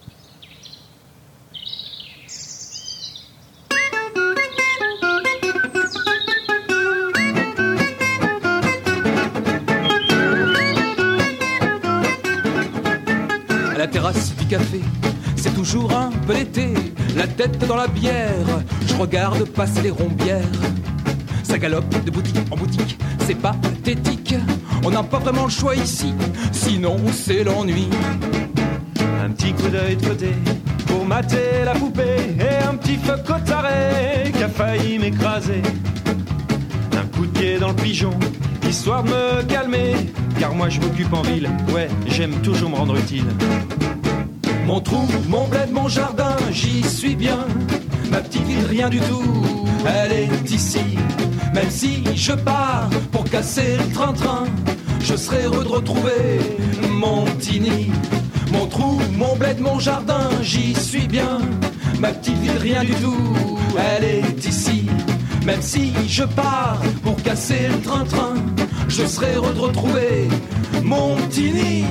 À la terrasse du café, c'est toujours un peu l'été, la tête dans la bière, je regarde passer les rombières. Ça galope de boutique en boutique, c'est pathétique, on n'a pas vraiment le choix ici, sinon c'est l'ennui. Un petit coup d'œil de côté pour mater la poupée et un petit feu cotaré qui a failli m'écraser. Un coup de pied dans le pigeon, histoire de me calmer, car moi je m'occupe en ville, ouais, j'aime toujours me rendre utile. Mon trou, mon bled, mon jardin, j'y suis bien. Ma petite ville, rien du tout, elle est ici. Même si je pars pour casser le train-train, je serai heureux de retrouver mon petit nid. Mon trou, mon bled, mon jardin, j'y suis bien. Ma petite ville, rien du tout, elle est ici. Même si je pars pour casser le train-train, je serai heureux de retrouver mon petit nid.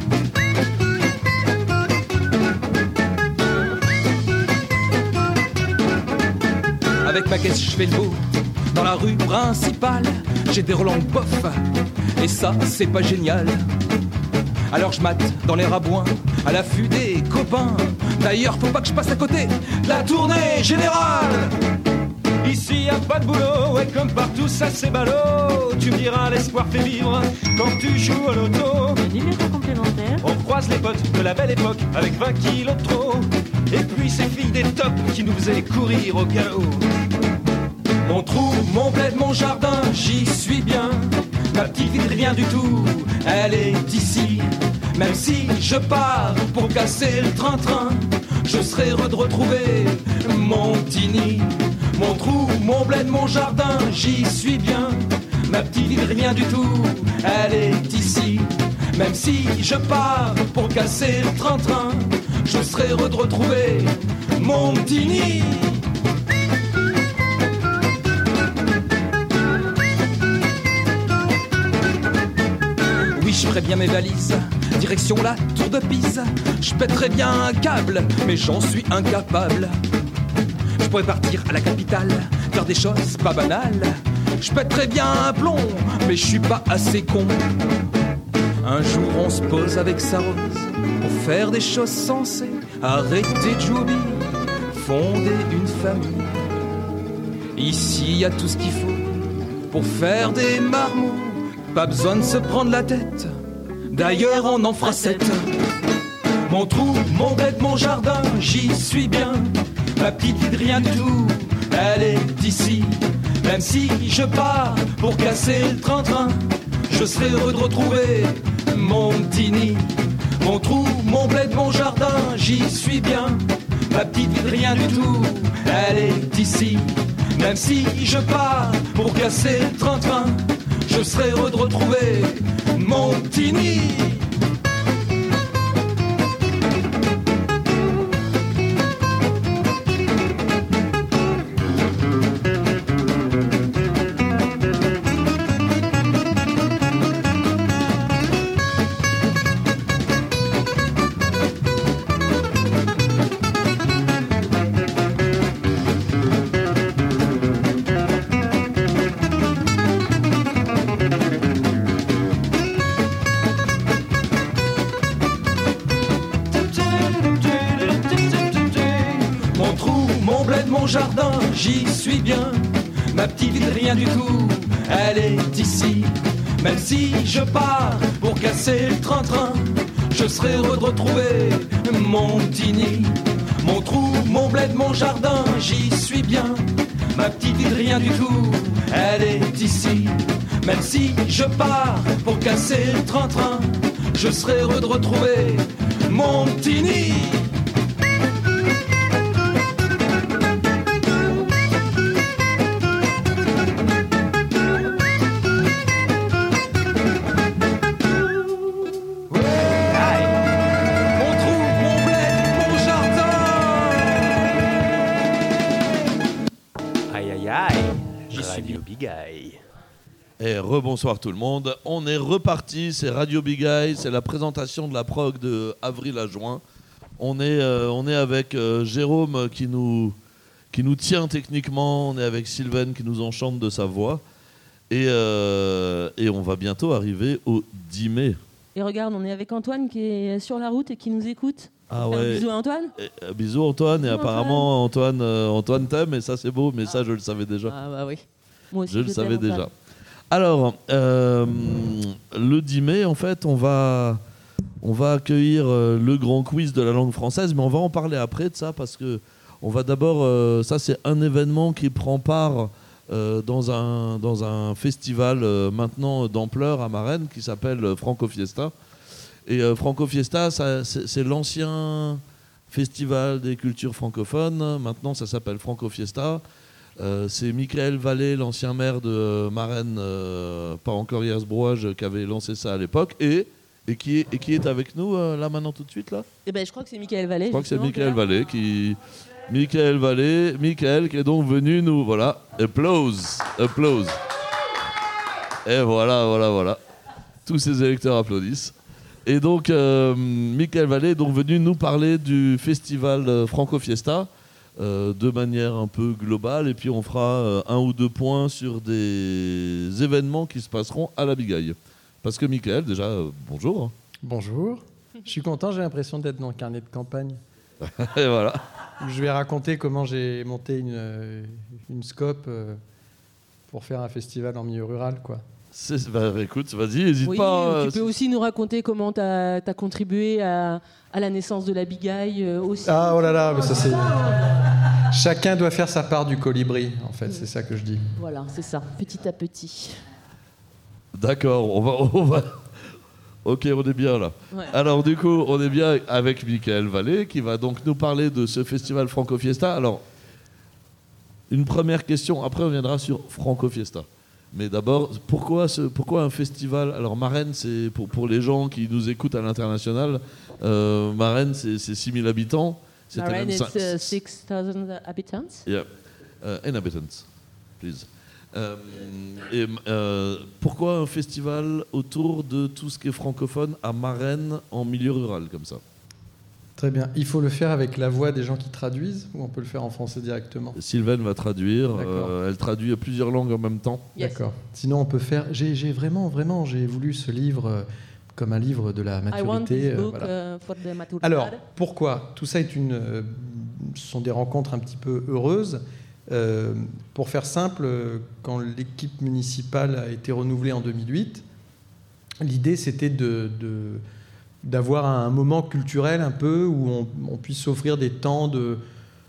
Avec ma caisse, je fais le beau. Dans la rue principale, j'ai des Roland bof. Et ça, c'est pas génial. Alors je mate dans les rabouins, à l'affût des copains. D'ailleurs, faut pas que je passe à côté de la tournée générale. Ici y a pas de boulot, ouais comme partout ça c'est ballot. Tu me diras l'espoir fait vivre quand tu joues à l'auto. complémentaire. On croise les potes de la belle époque avec vingt kilos de trop. Et puis ces filles des tops qui nous faisaient courir au galop. Mon trou, mon bled, mon jardin, j'y suis bien. Ma petite ville, rien du tout, elle est ici. Même si je pars pour casser le train-train, je serai heureux de retrouver mon petit nid. Mon trou, mon bled, mon jardin, j'y suis bien. Ma petite ville, rien du tout, elle est ici. Même si je pars pour casser le train-train, je serai heureux de retrouver mon petit nid. Oui, je ferai bien mes valises, direction la tour de Pise. Je pèterai bien un câble, mais j'en suis incapable. Je pourrais partir à la capitale, faire des choses pas banales. Je pèterai bien un plomb, mais je suis pas assez con. Un jour on se pose avec sa rose pour faire des choses sensées, arrêter de jouer, fonder une famille. Ici y a tout ce qu'il faut pour faire des marmots. Pas besoin de se prendre la tête, d'ailleurs on en fera sept. Mon trou, mon bled, mon jardin, j'y suis bien. Ma petite vie de rien du tout, elle est ici. Même si je pars pour casser le train-train, je serai heureux de retrouver mon petit nid. Mon trou, mon bled, mon jardin, j'y suis bien. Ma petite vie de rien du tout, elle est ici. Même si je pars pour casser le train-train, je serai heureux de retrouver mon petit nid. mon jardin, j'y suis bien. Ma petite ville, rien du tout, elle est ici. Même si je pars pour casser le train-train, je serai heureux de retrouver mon petit nid. Mon trou, mon bled, mon jardin, j'y suis bien. Ma petite ville, rien du tout, elle est ici. Même si je pars pour casser le train-train, je serai heureux de retrouver mon petit nid. Radio Bigaille. Et rebonsoir tout le monde. On est reparti, c'est Radio Bigaille, c'est la présentation de la prog de avril à juin. On est, euh, on est avec euh, Jérôme qui nous, qui nous tient techniquement, on est avec Sylvain qui nous enchante de sa voix. Et, euh, et on va bientôt arriver au dix mai. Et regarde, on est avec Antoine qui est sur la route et qui nous écoute. Ah ouais. Bisous à Antoine. Et, euh, bisous Antoine. Et Bisous apparemment Antoine, euh, Antoine t'aime et ça c'est beau, mais ah. ça je le savais déjà. Ah bah oui. Moi aussi, je, je le savais Antoine. déjà. Alors, euh, le dix mai, en fait, on va, on va accueillir euh, le grand quiz de la langue française, mais on va en parler après de ça parce que on va d'abord, euh, ça c'est un événement qui prend part euh, dans un dans un festival euh, maintenant d'ampleur à Marennes qui s'appelle Franco Fiesta. Et euh, Franco Fiesta, ça, c'est, c'est l'ancien festival des cultures francophones. Maintenant, ça s'appelle Franco Fiesta. Euh, c'est Michael Vallée, l'ancien maire de euh, Marennes, euh, pas encore Yersbrouage, qui avait lancé ça à l'époque. Et, et, qui, est, et qui est avec nous euh, là maintenant tout de suite là eh ben, je crois que c'est Michael Vallée. Je crois que c'est Michael Vallée qui... Michael Vallée, Michael qui est donc venu nous... Voilà, applause, applause. Et voilà, voilà, voilà. Tous ces électeurs applaudissent. Et donc, euh, Michael Vallée est donc venu nous parler du festival euh, Franco Fiesta. Euh, de manière un peu globale, et puis on fera euh, un ou deux points sur des événements qui se passeront à la Bigaille. Parce que Michael, déjà, euh, bonjour. Bonjour. Je suis content, j'ai l'impression d'être dans le carnet de campagne. Et voilà. Je vais raconter comment j'ai monté une, euh, une scope euh, pour faire un festival en milieu rural, quoi. C'est, bah, écoute, vas-y, n'hésite oui, pas. Tu euh, peux aussi nous raconter comment tu as contribué à, à la naissance de la Bigaille euh, aussi. Ah, oh là là, mais ça c'est... Chacun doit faire sa part du colibri, en fait, c'est ça que je dis. Voilà, c'est ça, petit à petit. D'accord, on va, on va... Ok, on est bien là. Ouais. Alors du coup, on est bien avec Michael Vallée qui va donc nous parler de ce festival Franco Fiesta. Alors, une première question, après on viendra sur Franco Fiesta. Mais d'abord, pourquoi, ce, pourquoi un festival? Alors Marennes, c'est pour, pour les gens qui nous écoutent à l'international, euh, Marennes, c'est, c'est six mille habitants. C'est Marennes, it's uh, six thousand inhabitants. Yeah, uh, inhabitants, please. Euh, et, euh, pourquoi un festival autour de tout ce qui est francophone à Marennes en milieu rural comme ça? Très bien. Il faut le faire avec la voix des gens qui traduisent ou on peut le faire en français directement? Sylvaine va traduire. Euh, elle traduit plusieurs langues en même temps. Yes. D'accord. Sinon, on peut faire... J'ai, j'ai vraiment, vraiment, j'ai voulu ce livre euh, comme un livre de la maturité. I want this book, euh, voilà. uh, for the maturity. Alors, pourquoi? Tout ça est une... Euh, ce sont des rencontres un petit peu heureuses. Euh, pour faire simple, quand l'équipe municipale a été renouvelée en deux mille huit, l'idée, c'était de... de d'avoir un moment culturel un peu où on, on puisse s'offrir des temps de,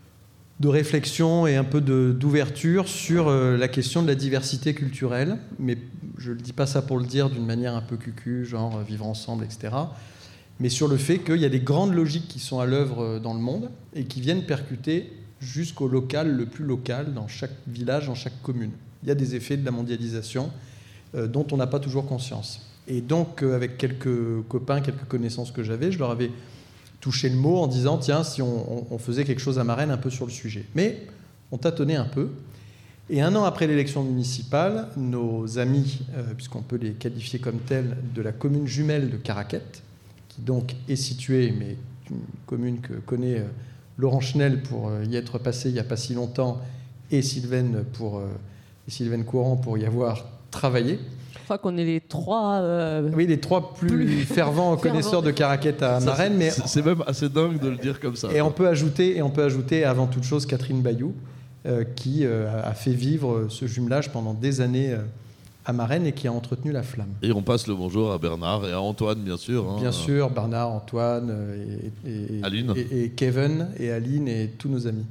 de réflexion et un peu de, d'ouverture sur euh, la question de la diversité culturelle. Mais je ne dis pas ça pour le dire d'une manière un peu cucu, genre vivre ensemble, et cetera. Mais sur le fait qu'il y a des grandes logiques qui sont à l'œuvre dans le monde et qui viennent percuter jusqu'au local, le plus local, dans chaque village, dans chaque commune. Il y a des effets de la mondialisation euh, dont on n'a pas toujours conscience. Et donc, euh, avec quelques copains, quelques connaissances que j'avais, je leur avais touché le mot en disant, tiens, si on, on, on faisait quelque chose à Marennes un peu sur le sujet. Mais on tâtonnait un peu. Et un an après l'élection municipale, nos amis, euh, puisqu'on peut les qualifier comme tels, de la commune jumelle de Caraquette, qui donc est située, mais une commune que connaît euh, Laurent Chenel pour euh, y être passé il n'y a pas si longtemps, et Sylvaine, pour, euh, et Sylvaine Courant pour y avoir travaillé. Je crois qu'on est les trois... Euh, oui, les trois plus, plus fervents connaisseurs de Caraquette à Marennes. Mais c'est, c'est même assez dingue de le dire comme ça. Et on peut ajouter, et on peut ajouter avant toute chose Catherine Bayou, euh, qui euh, a fait vivre ce jumelage pendant des années euh, à Marennes et qui a entretenu la flamme. Et on passe le bonjour à Bernard et à Antoine, bien sûr. Hein. Bien sûr, Bernard, Antoine et, et, Aline. et, et Kevin et Aline et tous nos amis.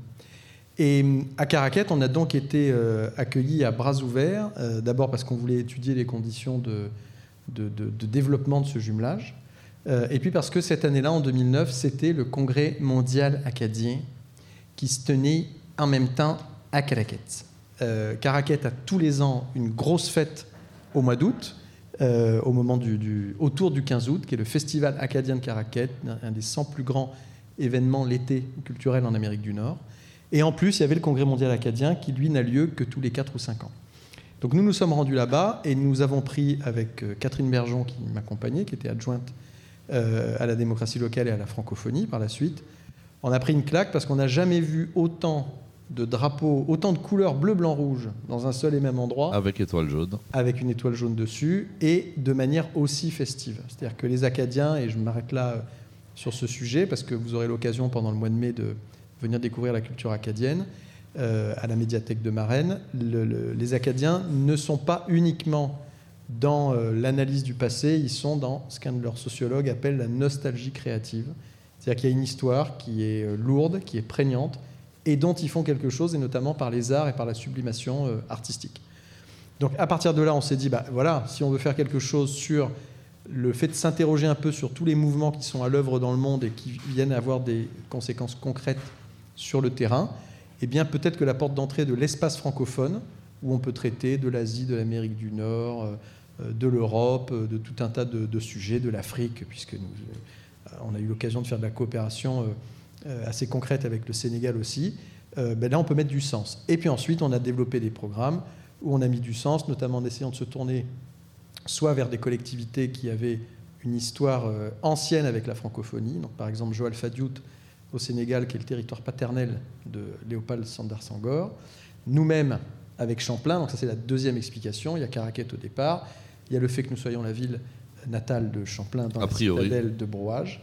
Et à Caraquet, on a donc été euh, accueillis à bras ouverts, euh, d'abord parce qu'on voulait étudier les conditions de, de, de, de développement de ce jumelage, euh, et puis parce que cette année-là, en deux mille neuf, c'était le congrès mondial acadien qui se tenait en même temps à Caraquet. Euh, Caraquet a tous les ans une grosse fête au mois d'août, euh, au moment du, du, autour du quinze août, qui est le Festival acadien de Caraquet, un des cent plus grands événements l'été culturel en Amérique du Nord. Et en plus, il y avait le Congrès mondial acadien qui, lui, n'a lieu que tous les quatre ou cinq ans. Donc nous nous sommes rendus là-bas et nous avons pris, avec Catherine Bergeon qui m'accompagnait, qui était adjointe euh, à la démocratie locale et à la francophonie par la suite, on a pris une claque parce qu'on n'a jamais vu autant de drapeaux, autant de couleurs bleu, blanc, rouge dans un seul et même endroit. Avec étoile jaune. Avec une étoile jaune dessus et de manière aussi festive. C'est-à-dire que les Acadiens, et je m'arrête là sur ce sujet parce que vous aurez l'occasion pendant le mois de mai de venir découvrir la culture acadienne euh, à la médiathèque de Marennes. Le, le, les Acadiens ne sont pas uniquement dans euh, l'analyse du passé, ils sont dans ce qu'un de leurs sociologues appelle la nostalgie créative. C'est-à-dire qu'il y a une histoire qui est euh, lourde, qui est prégnante, et dont ils font quelque chose, et notamment par les arts et par la sublimation euh, artistique. Donc à partir de là, on s'est dit, bah, voilà, si on veut faire quelque chose sur le fait de s'interroger un peu sur tous les mouvements qui sont à l'œuvre dans le monde et qui viennent avoir des conséquences concrètes sur le terrain, eh bien peut-être que la porte d'entrée de l'espace francophone, où on peut traiter de l'Asie, de l'Amérique du Nord, euh, de l'Europe, de tout un tas de, de sujets, de l'Afrique, puisque nous, euh, on a eu l'occasion de faire de la coopération euh, assez concrète avec le Sénégal aussi, euh, ben là on peut mettre du sens. Et puis ensuite on a développé des programmes où on a mis du sens, notamment en essayant de se tourner soit vers des collectivités qui avaient une histoire euh, ancienne avec la francophonie, donc par exemple Joal Fadiout au Sénégal, qui est le territoire paternel de Léopold Sédar Senghor, nous-mêmes avec Champlain, donc ça c'est la deuxième explication, il y a Caraquet au départ, il y a le fait que nous soyons la ville natale de Champlain dans A la priori. citadelle de Brouage.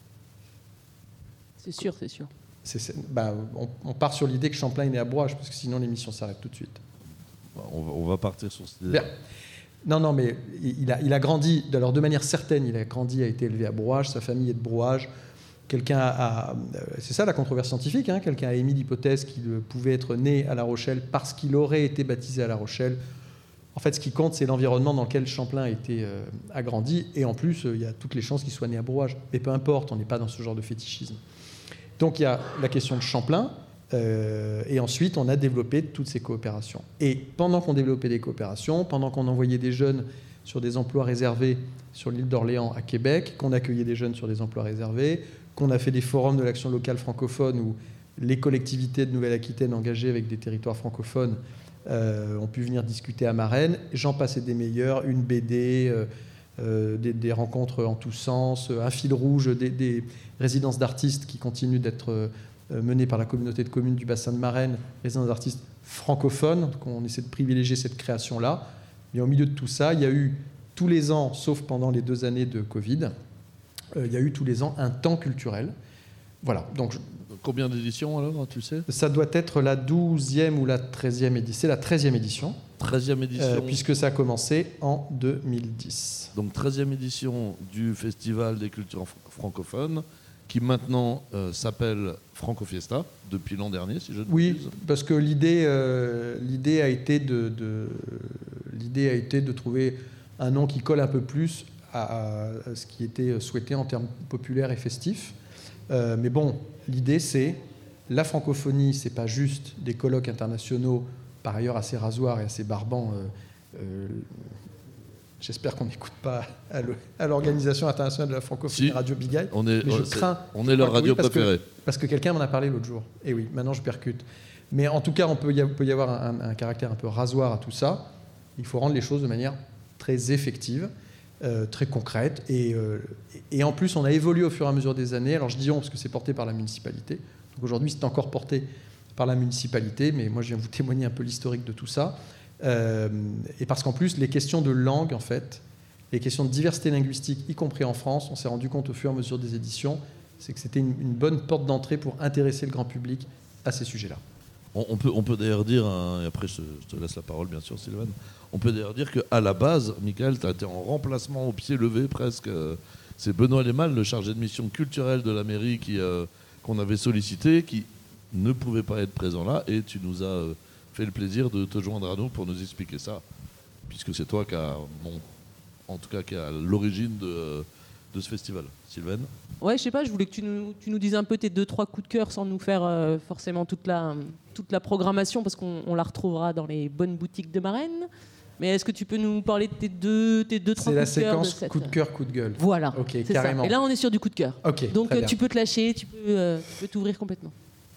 C'est sûr, c'est sûr. C'est, c'est, bah, on, on part sur l'idée que Champlain est né à Brouage, parce que sinon l'émission s'arrête tout de suite. On va, on va partir sur cette idée. Bien. Non, non, mais il a, il a grandi, alors de manière certaine, il a grandi, a été élevé à Brouage, sa famille est de Brouage. Quelqu'un a, a c'est ça la controverse scientifique, hein, quelqu'un a émis l'hypothèse qu'il pouvait être né à La Rochelle parce qu'il aurait été baptisé à La Rochelle. En fait, ce qui compte, c'est l'environnement dans lequel Champlain a, été, euh, a grandi, et en plus, euh, il y a toutes les chances qu'il soit né à Brouage. Mais peu importe, on n'est pas dans ce genre de fétichisme. Donc il y a la question de Champlain, euh, et ensuite on a développé toutes ces coopérations. Et pendant qu'on développait des coopérations, pendant qu'on envoyait des jeunes sur des emplois réservés sur l'île d'Orléans à Québec, qu'on accueillait des jeunes sur des emplois réservés, qu'on a fait des forums de l'action locale francophone où les collectivités de Nouvelle-Aquitaine engagées avec des territoires francophones euh, ont pu venir discuter à Marennes. J'en passais des meilleurs, une B D, euh, euh, des, des rencontres en tous sens, un fil rouge, des, des résidences d'artistes qui continuent d'être euh, menées par la communauté de communes du bassin de Marennes, résidences d'artistes francophones. Donc on essaie de privilégier cette création-là. Mais au milieu de tout ça, il y a eu tous les ans, sauf pendant les deux années de Covid, euh, il y a eu tous les ans un temps culturel. Voilà. Donc, je... Combien d'éditions alors, tu sais? Ça doit être la douzième ou la treizième édition. C'est la treizième édition. treizième édition. Euh, puisque ça a commencé en deux mille dix. Donc treizième édition du Festival des cultures fr- francophones, qui maintenant euh, s'appelle Francofiesta, depuis l'an dernier, si je ne Oui, m'abuse. parce que l'idée, euh, l'idée, a été de, de, l'idée a été de trouver un nom qui colle un peu plus à, à ce qui était souhaité en termes populaires et festifs. Euh, mais bon, l'idée, c'est la francophonie, c'est pas juste des colloques internationaux, par ailleurs assez rasoirs et assez barbants. Euh, euh, J'espère qu'on n'écoute pas à, le, à l'Organisation internationale de la francophonie, Si, Radio Big Eye. on est- mais je c'est- crains. on est leur je crois que radio oui, parce que- préférée. Parce que quelqu'un m'en a parlé l'autre jour. Et oui, maintenant je percute. Mais en tout cas, on peut y, a- peut y avoir un, un caractère un peu rasoir à tout ça. Il faut rendre les choses de manière très effective, euh, très concrète. Et, euh, et en plus, on a évolué au fur et à mesure des années. Alors je dis on parce que c'est porté par la municipalité. Donc aujourd'hui, c'est encore porté par la municipalité. Mais moi, je viens vous témoigner un peu l'historique de tout ça. Euh, et parce qu'en plus, les questions de langue, en fait, les questions de diversité linguistique, y compris en France, on s'est rendu compte au fur et à mesure des éditions, c'est que c'était une, une bonne porte d'entrée pour intéresser le grand public à ces sujets-là. On, on peut, on peut d'ailleurs dire, hein, et après je, je te laisse la parole bien sûr Sylvain, on peut d'ailleurs dire qu'à la base, Michael, tu as été en remplacement au pied levé presque. Euh, c'est Benoît Lehmann, le chargé de mission culturelle de la mairie qui, euh, qu'on avait sollicité, qui ne pouvait pas être présent là, et tu nous as euh, fait le plaisir de te joindre à nous pour nous expliquer ça, puisque c'est toi qui a, bon, en tout cas qui a l'origine de, de ce festival. Sylvain ? Ouais, je sais pas, je voulais que tu nous, tu nous dises un peu tes deux, trois coups de cœur sans nous faire euh, forcément toute la, toute la programmation, parce qu'on on la retrouvera dans les bonnes boutiques de Marennes. Mais est-ce que tu peux nous parler de tes deux, tes deux trois coups de cœur ? C'est la séquence de cette... coup de cœur, coup de gueule. Voilà, ok, c'est carrément. ça. Et là, on est sur du coup de cœur. Ok, donc très euh, bien. tu peux te lâcher, tu peux, euh, tu peux t'ouvrir complètement.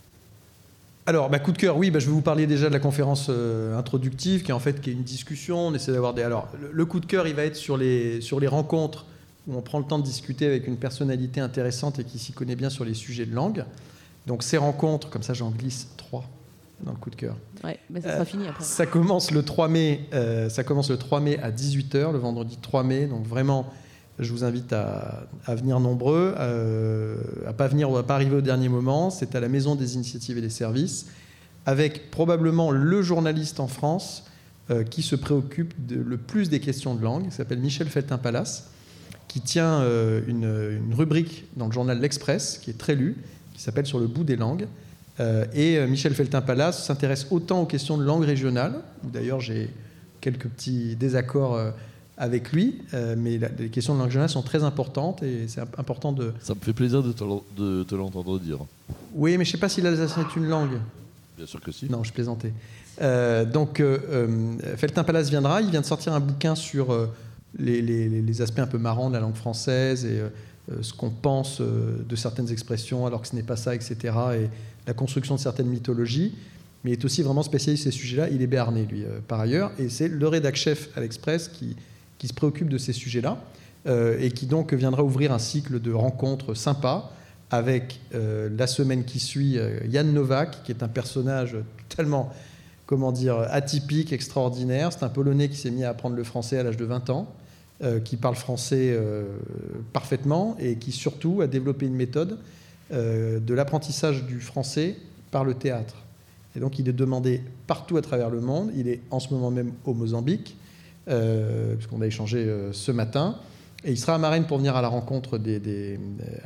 Alors, bah, coup de cœur, oui, bah, je vais vous parler déjà de la conférence euh, introductive, qui est en fait qui est une discussion. On essaie d'avoir des. Alors, le, le coup de cœur, il va être sur les sur les rencontres où on prend le temps de discuter avec une personnalité intéressante et qui s'y connaît bien sur les sujets de langue. Donc, ces rencontres, comme ça, j'en glisse trois dans le coup de cœur. Ouais, mais ça sera euh, fini après. Ça commence le trois mai. Euh, ça commence le trois mai à dix-huit heures, le vendredi trois mai. Donc, vraiment, je vous invite à, à venir nombreux, euh, à pas venir ou à pas arriver au dernier moment. C'est à la Maison des Initiatives et des Services, avec probablement le journaliste en France euh, qui se préoccupe de, le plus des questions de langue. Il s'appelle Michel Feltin-Palas, qui tient euh, une, une rubrique dans le journal L'Express, qui est très lue, qui s'appelle Sur le bout des langues. Euh, et euh, Michel Feltin-Palas s'intéresse autant aux questions de langue régionale, où d'ailleurs j'ai quelques petits désaccords euh, avec lui, euh, mais la, les questions de langue régionale sont très importantes et c'est important de... Ça me fait plaisir de te, de te l'entendre dire. Oui, mais je ne sais pas si l'alsacien est une langue. Bien sûr que si. Non, je plaisantais. Euh, donc, euh, euh, Feltin-Palas viendra. Il vient de sortir un bouquin sur euh, les, les, les aspects un peu marrants de la langue française et euh, ce qu'on pense euh, de certaines expressions alors que ce n'est pas ça, et cetera. Et la construction de certaines mythologies. Mais il est aussi vraiment spécialiste de ces sujets-là. Il est béarnais, lui, euh, par ailleurs. Et c'est le rédac-chef à l'Express qui, qui se préoccupe de ces sujets-là euh, et qui donc viendra ouvrir un cycle de rencontres sympas avec euh, la semaine qui suit euh, Yann Nowak, qui est un personnage tellement, comment dire, atypique, extraordinaire. C'est un Polonais qui s'est mis à apprendre le français à l'âge de vingt ans, euh, qui parle français euh, parfaitement et qui surtout a développé une méthode euh, de l'apprentissage du français par le théâtre. Et donc il est demandé partout à travers le monde. Il est en ce moment même au Mozambique, euh, puisqu'on a échangé euh, ce matin. Et il sera à Marennes pour venir à la rencontre des, des,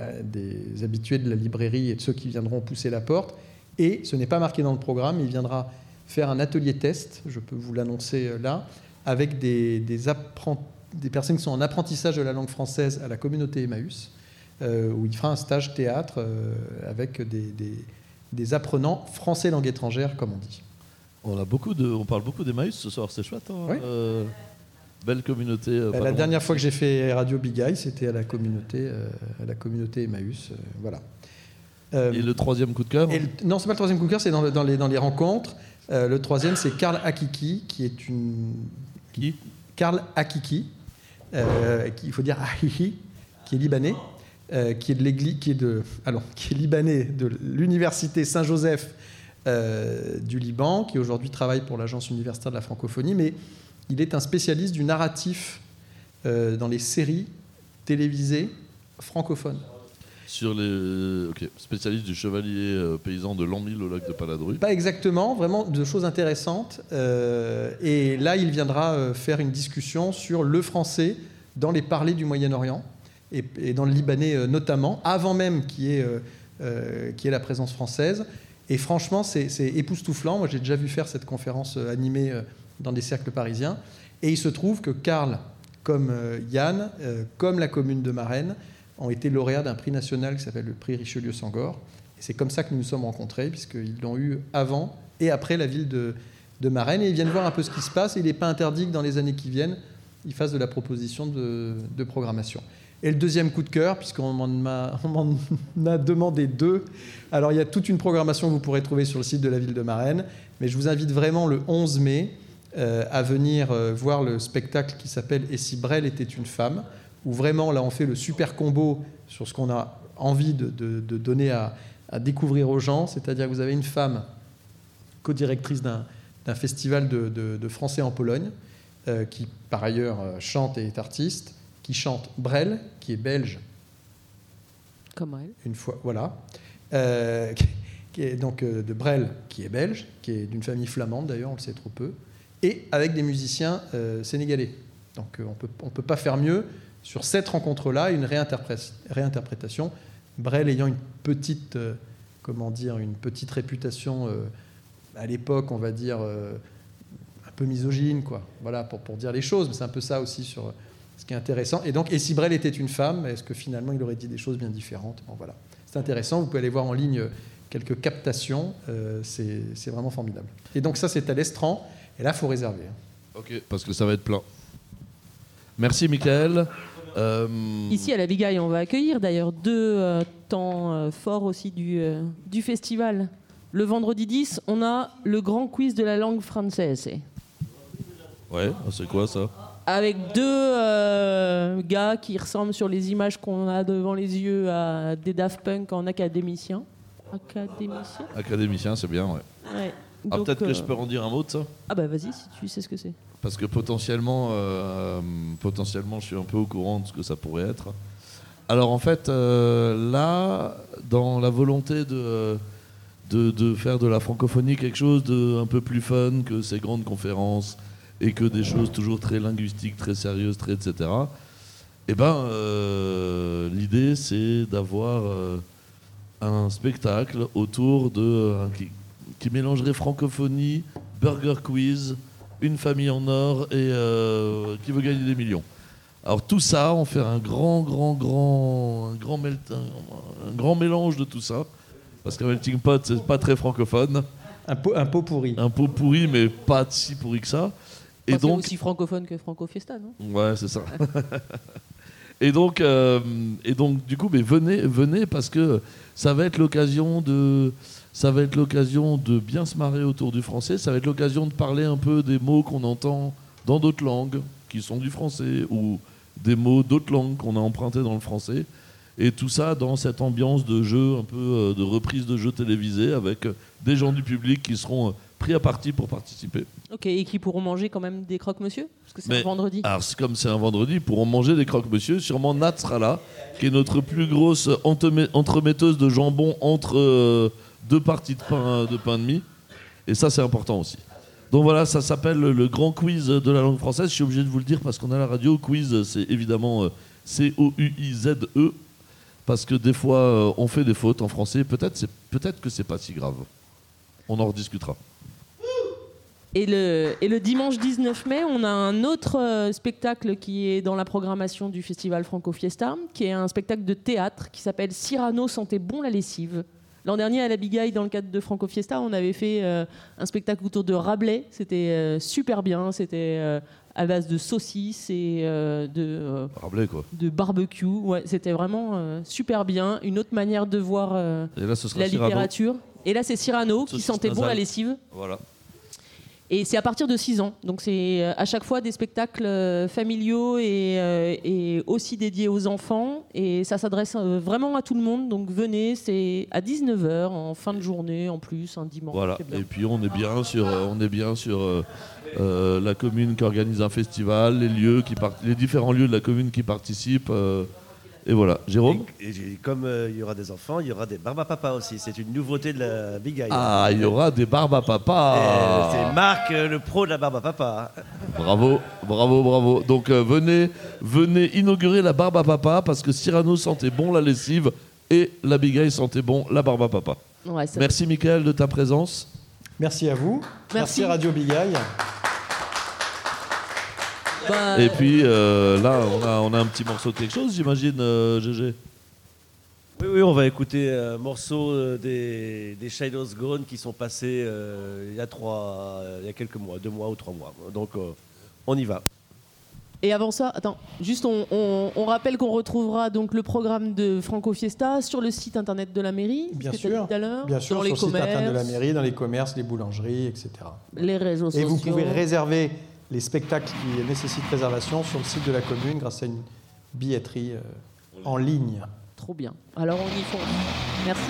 des habitués de la librairie et de ceux qui viendront pousser la porte. Et ce n'est pas marqué dans le programme, il viendra faire un atelier test, je peux vous l'annoncer là, avec des, des, apprent- des personnes qui sont en apprentissage de la langue française à la communauté Emmaüs, euh, où il fera un stage théâtre euh, avec des, des, des apprenants français langue étrangère, comme on dit. On, a beaucoup de, on parle beaucoup d'Emmaüs ce soir, c'est chouette. Hein, oui. euh... Belle communauté. Euh, la dernière fois que j'ai fait Radio Big Eye, c'était à la communauté, euh, à la communauté Emmaüs. Euh, voilà. Euh, et le troisième coup de cœur le, Non, c'est pas le troisième coup de cœur, c'est dans, le, dans, les, dans les rencontres. Euh, le troisième, c'est Karl Akiki, qui est une. Qui Karl Akiki, euh, qui, il faut dire Ahihi, qui est libanais, euh, qui est de l'église, qui est de, allons, qui est libanais de l'université Saint-Joseph euh, du Liban, qui aujourd'hui travaille pour l'agence universitaire de la francophonie, mais il est un spécialiste du narratif euh, dans les séries télévisées francophones. Sur les okay. spécialistes du chevalier euh, paysan de l'an mille au lac de Paladru. Pas exactement, vraiment de choses intéressantes. Euh, et là, il viendra euh, faire une discussion sur le français dans les parlers du Moyen-Orient et, et dans le libanais euh, notamment, avant même qu'il y ait, euh, euh, qu'il y ait la présence française. Et franchement, c'est, c'est époustouflant. Moi, j'ai déjà vu faire cette conférence euh, animée euh, dans des cercles parisiens. Et il se trouve que Karl, comme euh, Yann, euh, comme la commune de Marennes, ont été lauréats d'un prix national qui s'appelle le prix Richelieu-Sangor. Et c'est comme ça que nous nous sommes rencontrés, puisqu'ils l'ont eu avant et après la ville de, de Marennes. Et ils viennent voir un peu ce qui se passe. Et il n'est pas interdit que dans les années qui viennent, ils fassent de la proposition de, de programmation. Et le deuxième coup de cœur, puisqu'on m'en a, on m'en a demandé deux. Alors, il y a toute une programmation que vous pourrez trouver sur le site de la ville de Marennes. Mais je vous invite vraiment le onze mai euh, à venir euh, voir le spectacle qui s'appelle « Et si Brel était une femme », où vraiment, là, on fait le super combo sur ce qu'on a envie de, de, de donner à, à découvrir aux gens. C'est-à-dire que vous avez une femme co-directrice d'un, d'un festival de, de, de français en Pologne, euh, qui, par ailleurs, chante et est artiste, qui chante Brel, qui est belge. Comme elle. Une fois, voilà. Euh, qui est donc euh, de Brel, qui est belge, qui est d'une famille flamande d'ailleurs, on le sait trop peu, et avec des musiciens euh, sénégalais. Donc euh, on peut, on peut pas faire mieux sur cette rencontre-là, une réinterpré- réinterprétation. Brel ayant une petite, euh, comment dire, une petite réputation euh, à l'époque, on va dire, euh, un peu misogyne, quoi. Voilà, pour, pour dire les choses, mais c'est un peu ça aussi sur euh, ce qui est intéressant. Et donc, et si Brel était une femme, est-ce que finalement il aurait dit des choses bien différentes? Bon, voilà, c'est intéressant. Vous pouvez aller voir en ligne quelques captations, euh, c'est, c'est vraiment formidable. Et donc ça, c'est à l'Estran, et là, il faut réserver. Ok, parce que ça va être plein. Merci, Michael. Euh... Ici à la Bigaille, on va accueillir d'ailleurs deux euh, temps euh, forts aussi du, euh, du festival. Le vendredi dix, on a le grand quiz de la langue française. Ouais, c'est quoi ça? Avec deux euh, gars qui ressemblent sur les images qu'on a devant les yeux à des Daft Punk en académicien. Académicien Académicien, c'est bien, ouais. Ouais. Ah, Donc, peut-être euh... que je peux en dire un mot de ça? Ah bah vas-y, si tu sais ce que c'est. Parce que potentiellement, euh, potentiellement, je suis un peu au courant de ce que ça pourrait être. Alors en fait, euh, là, dans la volonté de, de, de faire de la francophonie quelque chose de un peu plus fun que ces grandes conférences et que des choses toujours très linguistiques, très sérieuses, très et cetera. Eh ben, euh, l'idée c'est d'avoir euh, un spectacle autour de euh, qui, qui mélangerait francophonie, burger quiz, une famille en or et euh, qui veut gagner des millions. Alors tout ça, on fait un grand, grand, grand, un grand, melt, un, un grand mélange de tout ça, parce qu'un melting pot, c'est pas très francophone. Un pot, un pot pourri. Un pot pourri, mais pas si pourri que ça. Et enfin, donc, c'est aussi francophone que franco-fiesta, non? Ouais, c'est ça. et donc, euh, et donc, du coup, mais venez, venez, parce que ça va être l'occasion de. Ça va être l'occasion de bien se marrer autour du français. Ça va être l'occasion de parler un peu des mots qu'on entend dans d'autres langues, qui sont du français, ou des mots d'autres langues qu'on a empruntés dans le français. Et tout ça dans cette ambiance de jeu, un peu de reprise de jeux télévisés, avec des gens du public qui seront pris à partie pour participer. Ok, et qui pourront manger quand même des croque-monsieur? Parce que c'est Mais, un vendredi. Alors, c'est comme c'est un vendredi, ils pourront manger des croque-monsieur. Sûrement Nat sera là, qui est notre plus grosse entremet- entremetteuse de jambon entre... Euh, deux parties de pain de pain de mie, et ça c'est important aussi. Donc voilà, ça s'appelle le grand quiz de la langue française. Je suis obligé de vous le dire parce qu'on a la radio. Quiz, c'est évidemment C O U I Z E, parce que des fois on fait des fautes en français. Peut-être, c'est, peut-être que c'est pas si grave. On en rediscutera. Et le, et le dimanche dix-neuf mai, on a un autre euh, spectacle qui est dans la programmation du festival Franco Fiesta, qui est un spectacle de théâtre qui s'appelle Cyrano sentait bon la lessive. L'an dernier, à la Bigaille, dans le cadre de Franco Fiesta, on avait fait euh, un spectacle autour de Rabelais. C'était euh, super bien. C'était euh, à base de saucisses et euh, de, euh, Rabelais, quoi. de barbecue. Ouais, c'était vraiment euh, super bien. Une autre manière de voir euh, et là, ce sera la Cyrano. littérature. Et là, c'est Cyrano qui sentait bon la lessive. Voilà. Et c'est à partir de six ans. Donc c'est à chaque fois des spectacles euh, familiaux et, euh, et aussi dédiés aux enfants. Et ça s'adresse euh, vraiment à tout le monde. Donc venez, c'est à dix-neuf heures en fin de journée en plus, un dimanche. Voilà. Et puis on est bien sur, euh, on est bien sur euh, euh, la commune qui organise un festival, les lieux qui part- les différents lieux de la commune qui participent. Euh, et voilà. Jérôme. Et, et comme euh, il y aura des enfants, il y aura des barbes à papa aussi. C'est une nouveauté de la Bigaille. Ah, il y aura des barbes à papa. Et c'est Marc, euh, le pro de la barbe à papa. Bravo, bravo, bravo. Donc euh, venez, venez inaugurer la barbe à papa parce que Cyrano sentait bon la lessive et la Bigaille sentait bon la barbe à papa. Ouais, ça- Merci Mickaël de ta présence. Merci à vous. Merci. Radio Bigaille. Bah, Et puis euh, là, on a, on a un petit morceau de quelque chose, j'imagine, euh, G G. Oui, oui, on va écouter un morceau euh, des, des Shadows Gone qui sont passés euh, il y a trois, euh, il y a quelques mois, deux mois ou trois mois. Donc euh, on y va. Et avant ça, attends, juste on, on- on rappelle qu'on retrouvera donc le programme de Franco Fiesta sur le site internet de la mairie. Bien ce que t'as sûr, dit tout à l'heure, bien sûr, dans sur les le site internet de la commerces, mairie, dans les commerces, les boulangeries, et cetera. les réseaux Et sociaux. vous pouvez réserver les spectacles qui nécessitent réservation sur le site de la commune grâce à une billetterie euh, en ligne. Trop bien. Alors on y fonce. Merci.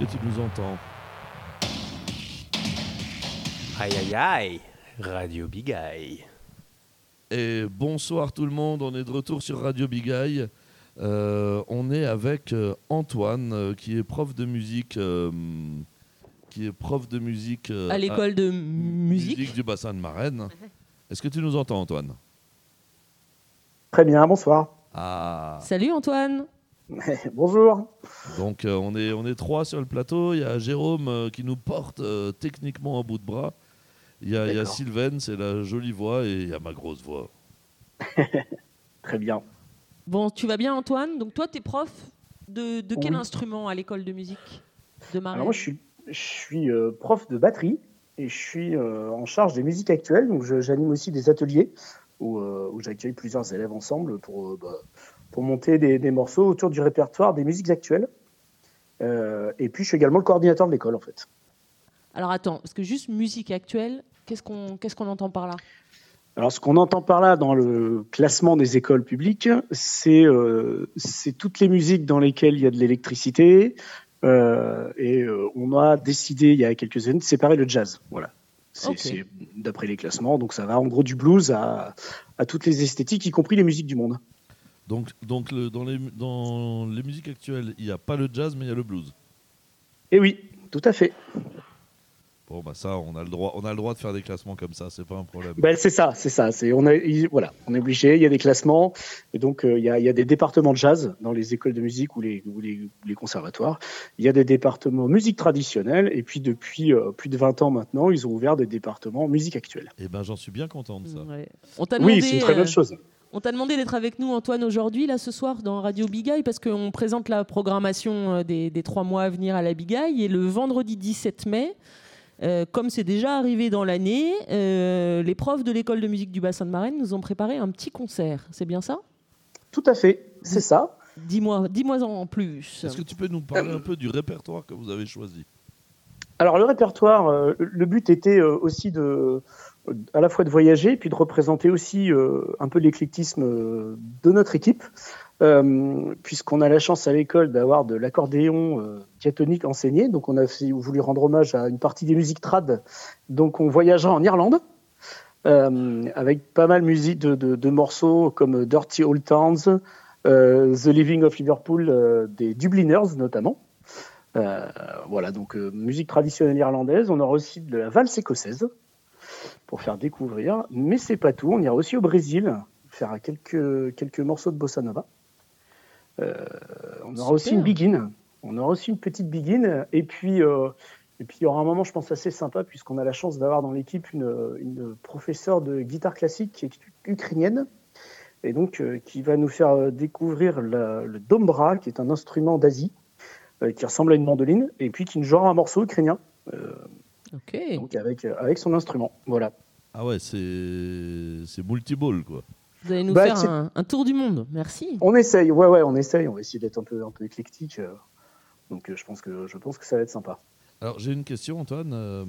tu nous entends? Aïe aïe aïe, Radio Big Eye. Et bonsoir tout le monde, on est de retour sur Radio Big Eye. Euh, on est avec euh, Antoine, euh, qui est prof de musique, euh, qui est prof de musique euh, à l'école de musique. musique du bassin de Marennes. Est-ce que tu nous entends, Antoine? Très bien, bonsoir. Ah. Salut Antoine. Bonjour. Donc euh, on est on est trois sur le plateau. Il y a Jérôme euh, qui nous porte euh, techniquement un bout de bras. Il y a, il y a Sylvaine, c'est la jolie voix, et il y a ma grosse voix. Très bien. Bon, tu vas bien Antoine? Donc toi, tu es prof de, de quel Oui. instrument à l'école de musique de Marennes? Alors moi, je suis, je suis euh, prof de batterie et je suis euh, en charge des musiques actuelles. Donc je- j'anime aussi des ateliers où, euh, où j'accueille plusieurs élèves ensemble pour, euh, bah, pour monter des, des morceaux autour du répertoire des musiques actuelles. Euh, et puis je suis également le coordinateur de l'école en fait. Alors attends, parce que juste musique actuelle, qu'est-ce qu'on qu'est-ce qu'on entend par là? Alors, ce qu'on entend par là dans le classement des écoles publiques, c'est euh, c'est toutes les musiques dans lesquelles il y a de l'électricité. Euh, et euh, on a décidé, il y a quelques années, de séparer le jazz. Voilà. C'est Ok. c'est d'après les classements. Donc, ça va en gros du blues à, à toutes les esthétiques, y compris les musiques du monde. Donc donc le, dans les dans les musiques actuelles, il n'y a pas le jazz, mais il y a le blues. Et oui, tout à fait. Bon bah ça, on a le droit on a le droit de faire des classements comme ça, c'est pas un problème. Ben, c'est ça, c'est ça. C'est, on, a, il- voilà, on est obligé, il y a des classements. Et donc, euh, il y, a, il y a des départements de jazz dans les écoles de musique ou les, ou les, ou les conservatoires. Il y a des départements musique traditionnelle. Et puis, depuis euh, plus de vingt ans maintenant, ils ont ouvert des départements musique actuelle. Et ben j'en suis bien content de ça. Ouais. On t'a Oui, demandé, c'est une très bonne euh, chose. On t'a demandé d'être avec nous, Antoine, aujourd'hui, là, ce soir, dans Radio Big Eye, parce qu'on présente la programmation euh, des, des trois mois à venir à la Big Eye. Et le vendredi dix-sept mai, euh, comme c'est déjà arrivé dans l'année, euh, les profs de l'école de musique du bassin de Marennes nous ont préparé un petit concert. C'est bien ça? Tout à fait, c'est ça. Dis-moi, dis-moi en plus. Est-ce que tu peux nous parler un peu du répertoire que vous avez choisi? Alors, le répertoire, euh, le but était euh, aussi de, à la fois de voyager, puis de représenter aussi euh, un peu l'éclectisme euh, de notre équipe, euh, puisqu'on a la chance à l'école d'avoir de l'accordéon euh, diatonique enseigné. Donc, on a fait- voulu rendre hommage à une partie des musiques trad. Donc, on voyagera en Irlande, euh, avec pas mal de musique de, de, de morceaux comme Dirty Old Towns, euh, The Living of Liverpool, euh, des Dubliners notamment. Euh, voilà, donc euh, musique traditionnelle irlandaise. On aura aussi de la valse écossaise pour faire découvrir. Mais c'est pas tout. On ira aussi au Brésil faire quelques, quelques morceaux de bossa nova. Euh, on aura Super. aussi une begin. On aura aussi une petite begin. Et puis, euh, et puis il y aura un moment, je pense, assez sympa, puisqu'on a la chance d'avoir dans l'équipe une, une professeure de guitare classique qui est ukrainienne. Et donc, euh, qui va nous faire euh, découvrir la- le dombra, qui est un instrument d'Asie, euh, qui ressemble à une mandoline, et puis qui nous jouera un morceau ukrainien, euh, Ok. donc avec, euh, avec son instrument. Voilà. Ah ouais, c'est c'est multiball quoi. Vous allez nous Bah, faire c'est- un, un tour du monde. Merci. On essaye, ouais, ouais, on essaye. On va essayer d'être un peu, un peu éclectique. euh, donc, euh, je pense que, je pense que ça va être sympa. Alors j'ai une question, Antoine. Euh,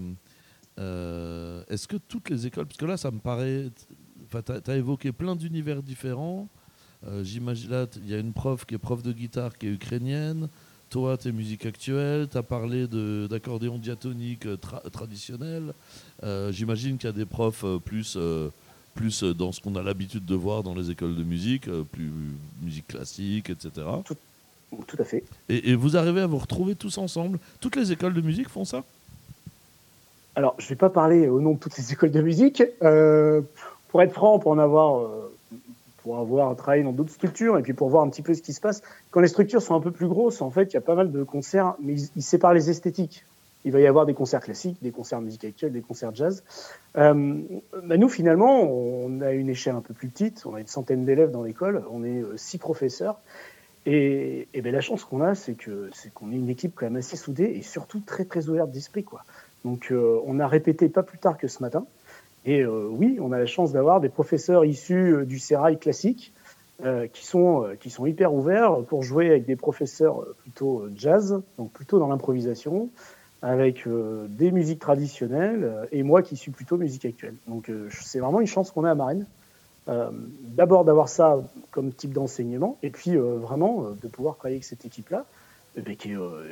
euh, Est-ce que toutes les écoles, parce que là ça me paraît, enfin tu as évoqué plein d'univers différents. Euh, J'imagine là, il y a une prof qui est prof de guitare qui est ukrainienne. Toi, tu es musique actuelle. Tu as parlé de- d'accordéon diatonique euh, tra- traditionnel. Euh, J'imagine qu'il y a des profs euh, plus, euh, plus euh, dans ce qu'on a l'habitude de voir dans les écoles de musique, euh, plus musique classique, et cetera. Tout, tout à fait. Et, et vous arrivez à vous retrouver tous ensemble. Toutes les écoles de musique font ça? Alors, je ne vais pas parler au nom de toutes les écoles de musique. Euh, pour être franc, pour en avoir, euh, pour avoir travaillé dans d'autres structures et puis pour voir un petit peu ce qui se passe, quand les structures sont un peu plus grosses, en fait, il y a pas mal de concerts, mais ils, ils séparent les esthétiques. Il va y avoir des concerts classiques, des concerts musique actuelle, des concerts jazz. Euh, bah nous, finalement, on a une échelle un peu plus petite. On a une centaine d'élèves dans l'école. On est euh, six professeurs. Et, et ben, la chance qu'on a, c'est que c'est qu'on est une équipe quand même assez soudée et surtout très très ouverte d'esprit, quoi. Donc, euh, on a répété pas plus tard que ce matin. Et euh, oui, on a la chance d'avoir des professeurs issus euh, du sérail classique euh, qui sont euh, qui sont hyper ouverts pour jouer avec des professeurs euh, plutôt euh, jazz, donc plutôt dans l'improvisation, avec euh, des musiques traditionnelles euh, et moi qui suis plutôt musique actuelle. Donc, euh, c'est vraiment une chance qu'on a à Marennes. Euh, D'abord d'avoir ça comme type d'enseignement et puis euh, vraiment euh, de pouvoir travailler avec cette équipe-là, eh bien, qui, est, euh,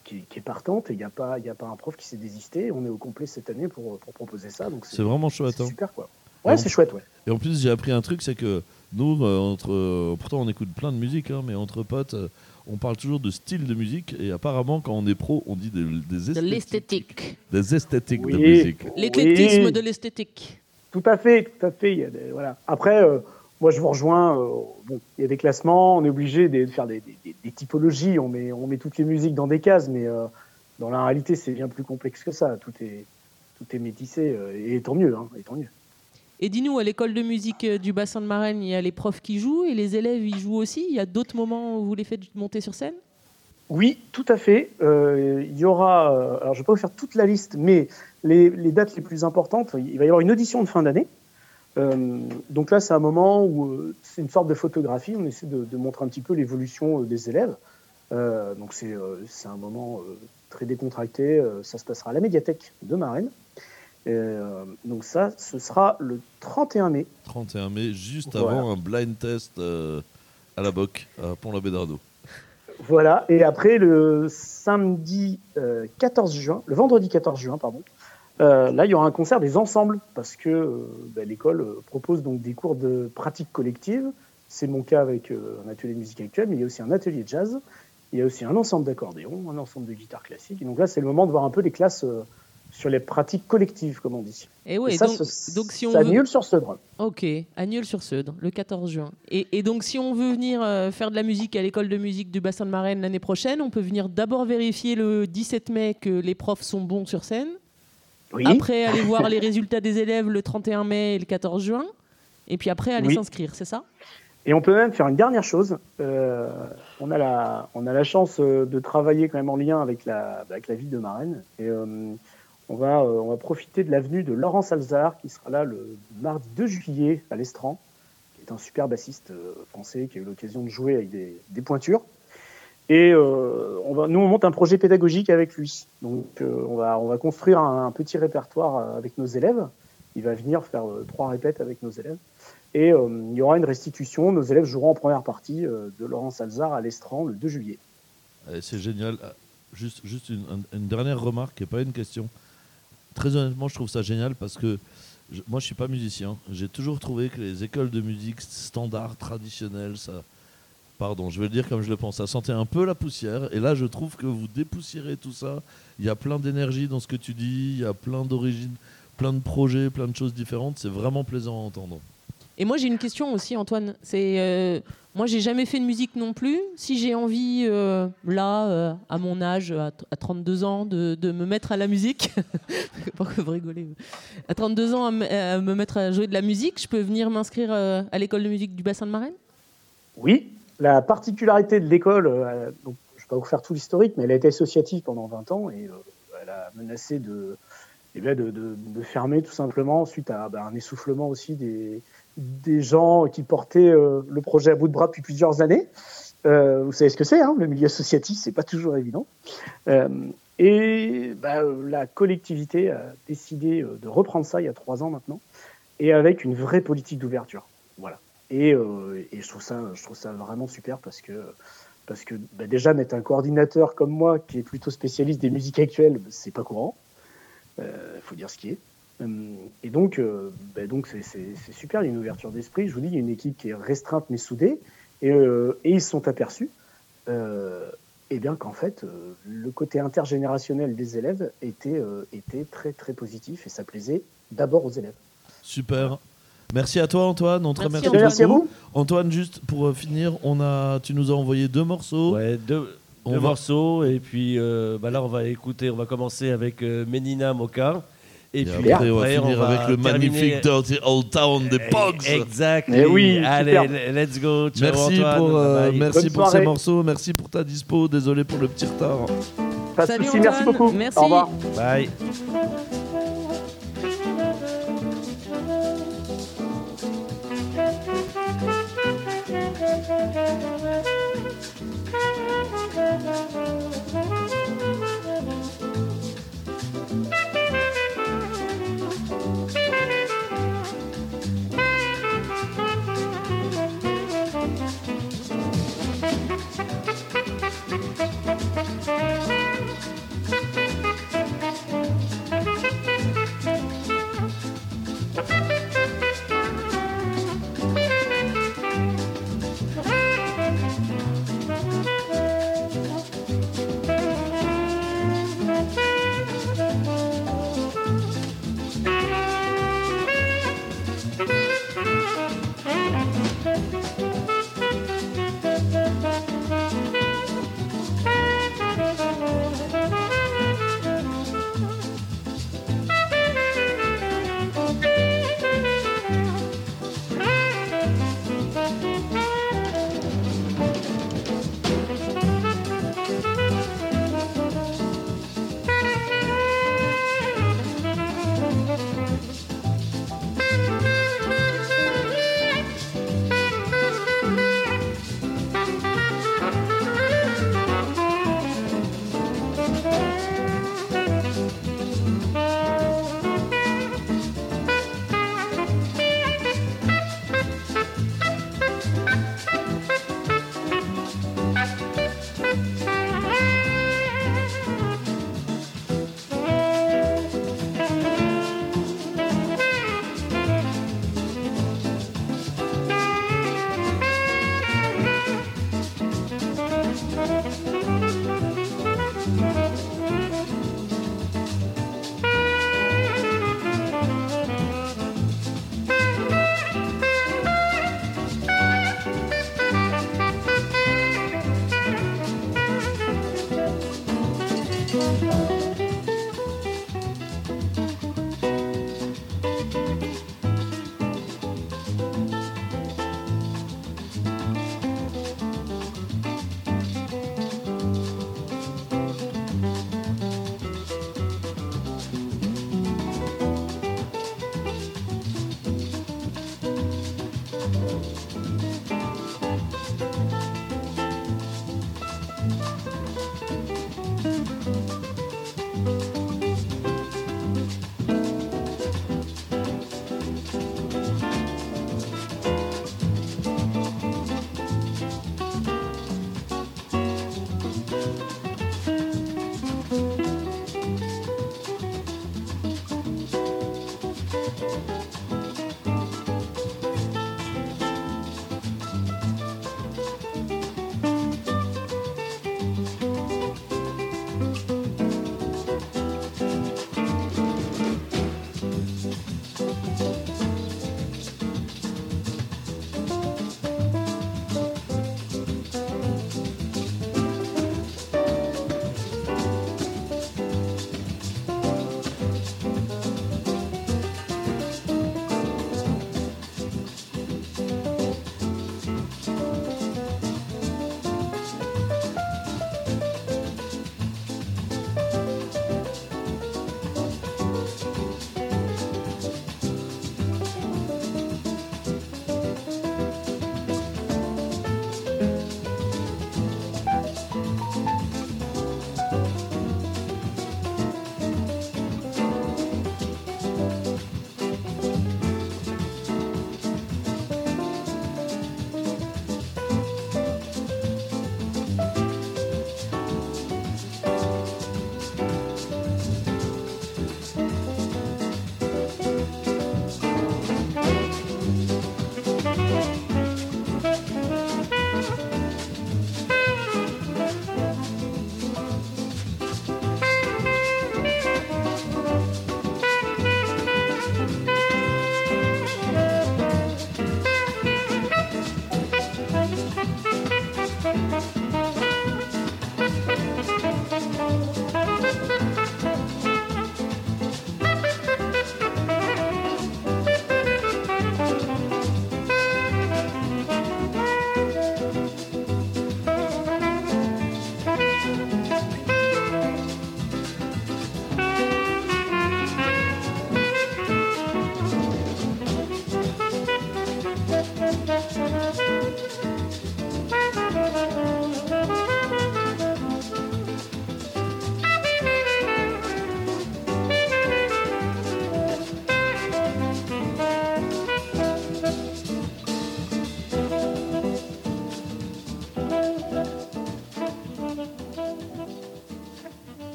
qui, est, qui est partante et il n'y a, a pas un prof qui s'est désisté. On est au complet cette année pour, pour proposer ça. Donc c'est, c'est vraiment chouette. C'est hein. super quoi. Ouais, c'est en, chouette, ouais. Et en plus, j'ai appris un truc, c'est que nous, euh, entre, euh, pourtant on écoute plein de musique, hein, mais entre potes, euh, on parle toujours de style de musique. Et apparemment, quand on est pro, on dit des, des esthétiques. De l'esthétique. Des esthétiques oui, de musique. L'éclectisme oui. de l'esthétique. Tout à fait, tout à fait. Il y a des, voilà. Après, euh, moi, je vous rejoins. Euh, bon, il y a des classements, on est obligé de faire des, des, des typologies. On met, on met toutes les musiques dans des cases, mais euh, dans la réalité, c'est bien plus complexe que ça. Tout est, tout est métissé, euh, et tant mieux, hein, et tant mieux. Et dis-nous, à l'école de musique du bassin de Marennes, il y a les profs qui jouent et les élèves y jouent aussi. Il y a d'autres moments où vous les faites monter sur scène ? Oui, tout à fait. Euh, il y aura, euh, alors je ne vais pas vous faire toute la liste, mais les, les dates les plus importantes, il va y avoir une audition de fin d'année. Euh, donc là, c'est un moment où euh, c'est une sorte de photographie. On essaie de, de montrer un petit peu l'évolution euh, des élèves. Euh, donc c'est, euh, c'est un moment euh, très décontracté. Euh, ça se passera à la médiathèque de Marennes. Euh, donc ça, ce sera le trente et un mai. trente et un mai, juste voilà. avant un blind test euh, à la Boc, à Pont-l'Abbé-d'Arnaud. Voilà, et après le samedi euh, quatorze juin, le vendredi quatorze juin, pardon, euh, là il y aura un concert des ensembles, parce que euh, bah, l'école euh, propose donc des cours de pratique collective. C'est mon cas avec euh, un atelier de musique actuelle, mais il y a aussi un atelier de jazz, il y a aussi un ensemble d'accordéon, un ensemble de guitare classique. Et donc là, c'est le moment de voir un peu les classes euh, sur les pratiques collectives, comme on dit. Et ouais, et ça, donc, ce, donc si on ça veut... annule sur Seudre. Ok, annule sur Seudre, le quatorze juin. Et, et donc, si on veut venir euh, faire de la musique à l'école de musique du bassin de Marennes l'année prochaine, on peut venir d'abord vérifier le dix-sept mai que les profs sont bons sur scène. Oui. Après, aller voir les résultats des élèves le trente et un mai et le quatorze juin. Et puis après, aller oui. s'inscrire, c'est ça ? Et on peut même faire une dernière chose. Euh, on, a la, on a la chance euh, de travailler quand même en lien avec la, avec la ville de Marennes. Et euh, on, va, euh, on va profiter de l'avenue de Laurent Salzar, qui sera là le mardi deux juillet à l'Estran, qui est un super bassiste euh, français qui a eu l'occasion de jouer avec des, des pointures. Et euh, on va, nous, on monte un projet pédagogique avec lui. Donc, euh, on, va, on va construire un, un petit répertoire avec nos élèves. Il va venir faire euh, trois répètes avec nos élèves. Et euh, il y aura une restitution. Nos élèves joueront en première partie euh, de Laurent Salzar à l'Estran le deux juillet. Allez, c'est génial. Juste, juste une, une dernière remarque et pas une question. Très honnêtement, je trouve ça génial parce que je, moi, je suis pas musicien. J'ai toujours trouvé que les écoles de musique standards, traditionnelles, ça, pardon, je vais le dire comme je le pense, ça sentait un peu la poussière. Et là, je trouve que vous dépoussiérez tout ça. Il y a plein d'énergie dans ce que tu dis. Il y a plein d'origines, plein de projets, plein de choses différentes. C'est vraiment plaisant à entendre. Et moi, j'ai une question aussi, Antoine. C'est, euh, moi, j'ai jamais fait de musique non plus. Si j'ai envie, euh, là, euh, à mon âge, à, à trente-deux ans, de, de me mettre à la musique, pourquoi vous rigolez ? À trente-deux ans, à, m- à me mettre à jouer de la musique, je peux venir m'inscrire euh, à l'école de musique du bassin de Marennes ? Oui, la particularité de l'école, euh, donc, je ne vais pas vous faire tout l'historique, mais elle a été associative pendant vingt ans et euh, elle a menacé de, eh bien, de, de, de fermer tout simplement suite à bah, un essoufflement aussi des... des gens qui portaient euh, le projet à bout de bras depuis plusieurs années. Euh, vous savez ce que c'est, hein, le milieu associatif, c'est pas toujours évident. Euh, et bah, la collectivité a décidé euh, de reprendre ça il y a trois ans maintenant, et avec une vraie politique d'ouverture. Voilà. Et, euh, et je trouve ça, je trouve ça vraiment super parce que, parce que bah, déjà mettre un coordinateur comme moi qui est plutôt spécialiste des musiques actuelles, c'est pas courant. Il euh, faut dire ce qui est. Et donc, euh, bah donc c'est, c'est, c'est super, il y a une ouverture d'esprit. Je vous dis, il y a une équipe qui est restreinte mais soudée. Et, euh, et ils se sont aperçus euh, eh bien, qu'en fait, euh, le côté intergénérationnel des élèves était, euh, était très très positif et ça plaisait d'abord aux élèves. Super. Merci à toi, Antoine. On te Merci, remercie Antoine. Merci à vous. Antoine, juste pour euh, finir, on a, tu nous as envoyé deux morceaux. Ouais, deux, On deux va- morceaux. Et puis euh, bah là, on va écouter, on va commencer avec euh, Menina Moka. Et, Et puis après, on va finir on va avec le terminer- magnifique Dirty Old Town des Pogs. Exact. Eh oui, Allez, super. let's go. Ciao, Merci Antoine. pour, euh, Bye bye. merci Bonne pour ces soirée. morceaux, merci pour ta dispo. Désolé pour le petit retard. Pas de Salut, soucis, merci Antoine. beaucoup. Merci. Au revoir. Bye. Thank you.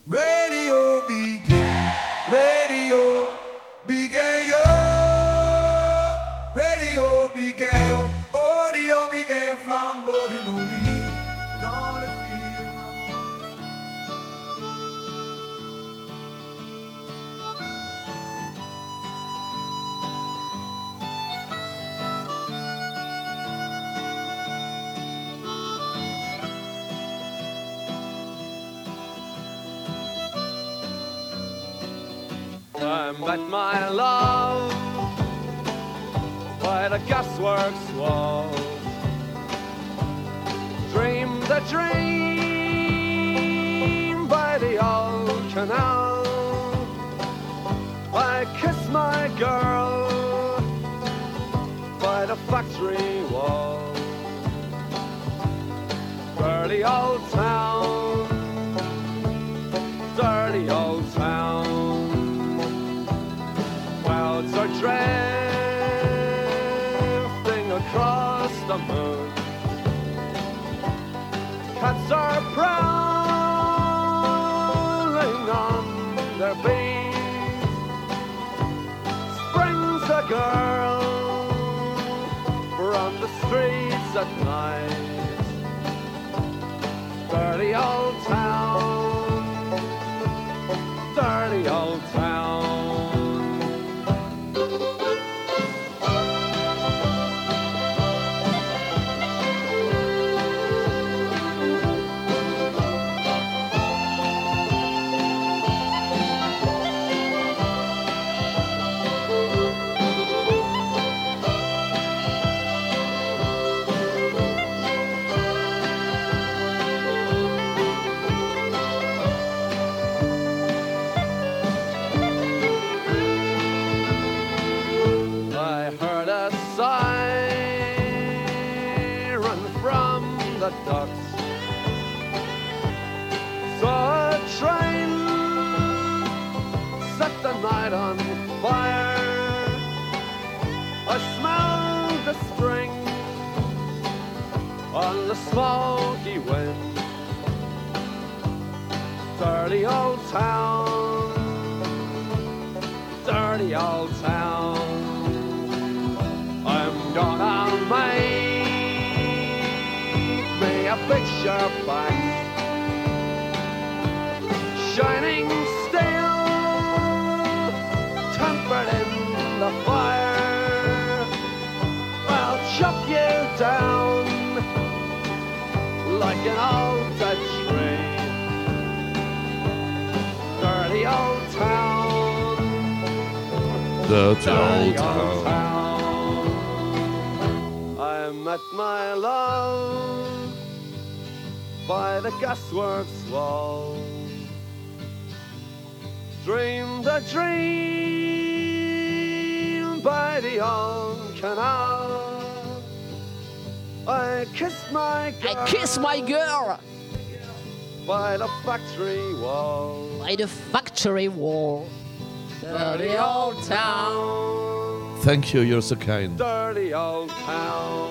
Radio Big, Radio Big, Radio Big, audio Big, flambeau de nos vies dans le film. I met my love by the gasworks wall. Dreamed a dream by the old canal. I kissed my girl by the factory wall. Dirty old town, dirty old town. Clouds are drifting across the moon. Cats are prowling on their beat. Springs a girl from the streets at night. Dirty old town, dirty old town. Ducks. Saw a train set the night on fire. I smelled the string on the smoky wind. Dirty old town, dirty old town. I'm gonna make a picture back, shining steel, tempered in the fire. I'll chop you down like an old dead tree. Dirty old town, dirty old town. town. I met my love by the gasworks wall. Dreamed a dream by the old canal. I kissed my girl. I kissed my girl by the factory wall. By the factory wall. Dirty old town. Thank you, you're so kind. Dirty old town.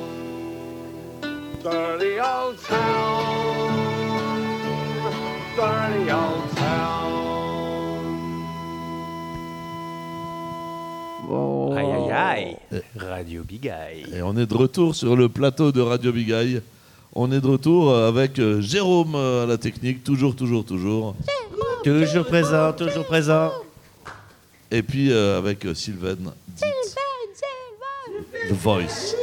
Dirty old town, dirty old town. Bon. Aïe aïe aïe, Radio Bigaille. Et on est de retour sur le plateau de Radio Bigaille. On est de retour avec Jérôme à la technique, toujours, toujours, toujours. Toujours présent, toujours présent. Et puis euh, avec Sylvain, The Voice.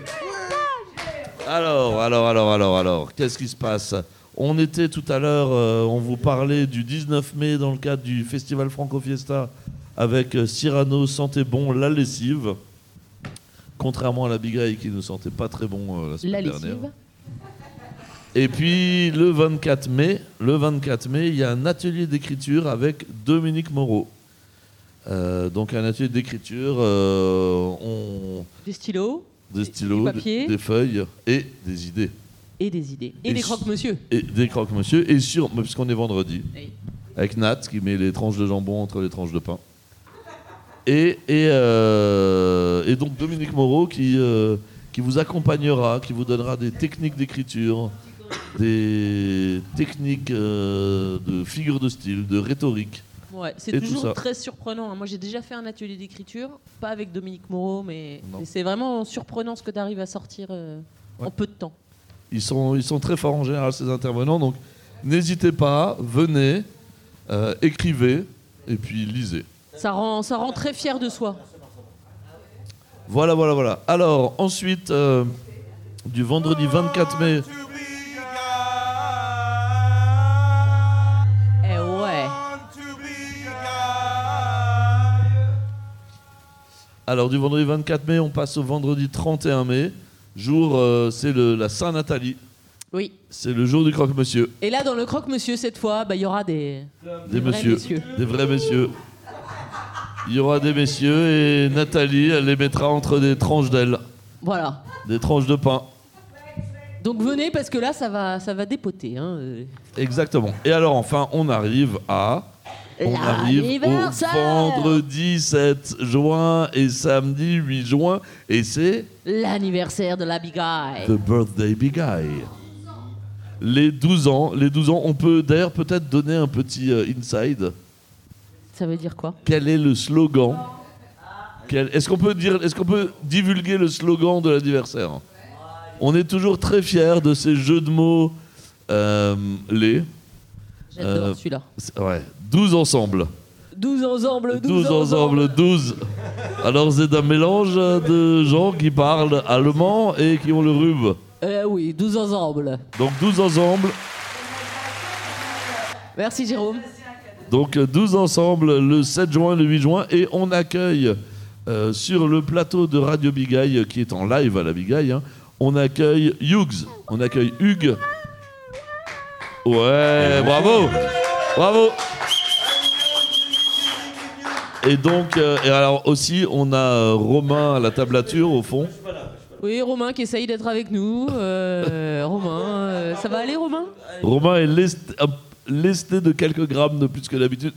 Alors, alors, alors, alors, alors, qu'est-ce qui se passe ? On était tout à l'heure, euh, on vous parlait du dix-neuf mai dans le cadre du Festival Franco Fiesta avec euh, Cyrano sentait bon la lessive, contrairement à la Bigaille qui ne sentait pas très bon euh, la semaine La dernière. lessive. Et puis le vingt-quatre mai, le vingt-quatre mai, il y a un atelier d'écriture avec Dominique Moreau. Euh, donc un atelier d'écriture, euh, on... Des stylos. Des stylos, du papier. des, des feuilles et des idées. Et des idées. Et, Et des su- croque-monsieur. Et des croque-monsieur. Et sur, puisqu'on est vendredi, Oui. avec Nat qui met les tranches de jambon entre les tranches de pain. Et, et, euh, et donc Dominique Moreau qui, euh, qui vous accompagnera, qui vous donnera des techniques d'écriture, des techniques euh, de figure de style, de rhétorique. Ouais, c'est et tout toujours ça. très surprenant. Moi, j'ai déjà fait un atelier d'écriture, pas avec Dominique Moreau, mais, Non. mais c'est vraiment surprenant ce que tu arrives à sortir euh, Ouais. en peu de temps. Ils sont, ils sont très forts en général, ces intervenants. Donc, n'hésitez pas, venez, euh, écrivez et puis lisez. Ça rend, ça rend très fier de soi. Voilà, voilà, voilà. Alors, ensuite, euh, du vendredi vingt-quatre mai. Eh ouais. Alors, du vendredi vingt-quatre mai, on passe au vendredi trente et un mai. Jour, euh, c'est le- la Saint-Nathalie. Oui. C'est le jour du croque-monsieur. Et là, dans le croque-monsieur, cette fois, bah, il y aura des, Des vrais messieurs. messieurs. Des vrais messieurs. Il y aura des messieurs et Nathalie, elle les mettra entre des tranches d'ailes. Voilà. Des tranches de pain. Donc venez, parce que là, ça va, ça va dépoter. Hein. euh. Exactement. Et alors, enfin, on arrive à. On arrive au L'anniversaire. vendredi sept juin et samedi huit juin. Et c'est L'anniversaire de la Big Eye. The Birthday Big Eye. Les douze ans. Les douze ans, on peut d'ailleurs peut-être donner un petit euh, inside. Ça veut dire quoi? Quel est le slogan? Quel- Est-ce qu'on peut dire, est-ce qu'on peut divulguer le slogan de l'anniversaire? On est toujours très fiers de ces jeux de mots euh, laids. J'adore celui-là. c'est- Ouais, douze ensemble. douze ensemble, douze, douze ensemble, douze. Alors c'est un mélange de gens qui parlent allemand et qui ont le rhume. Eh oui, douze ensemble. Donc douze ensemble. Merci Jérôme. Donc douze ensemble le sept juin, le huit juin. Et on accueille euh, sur le plateau de Radio Big Eye, qui est en live à la Big Eye, hein, on accueille Hughes. On accueille Hugues. Ouais, bravo. Bravo. Et donc, euh, et alors aussi, on a euh, Romain à la tablature au fond. Oui, Romain qui essaye d'être avec nous. Euh, Romain, euh, ça va aller Romain? Romain est lesté, un- lesté de quelques grammes de plus que d'habitude.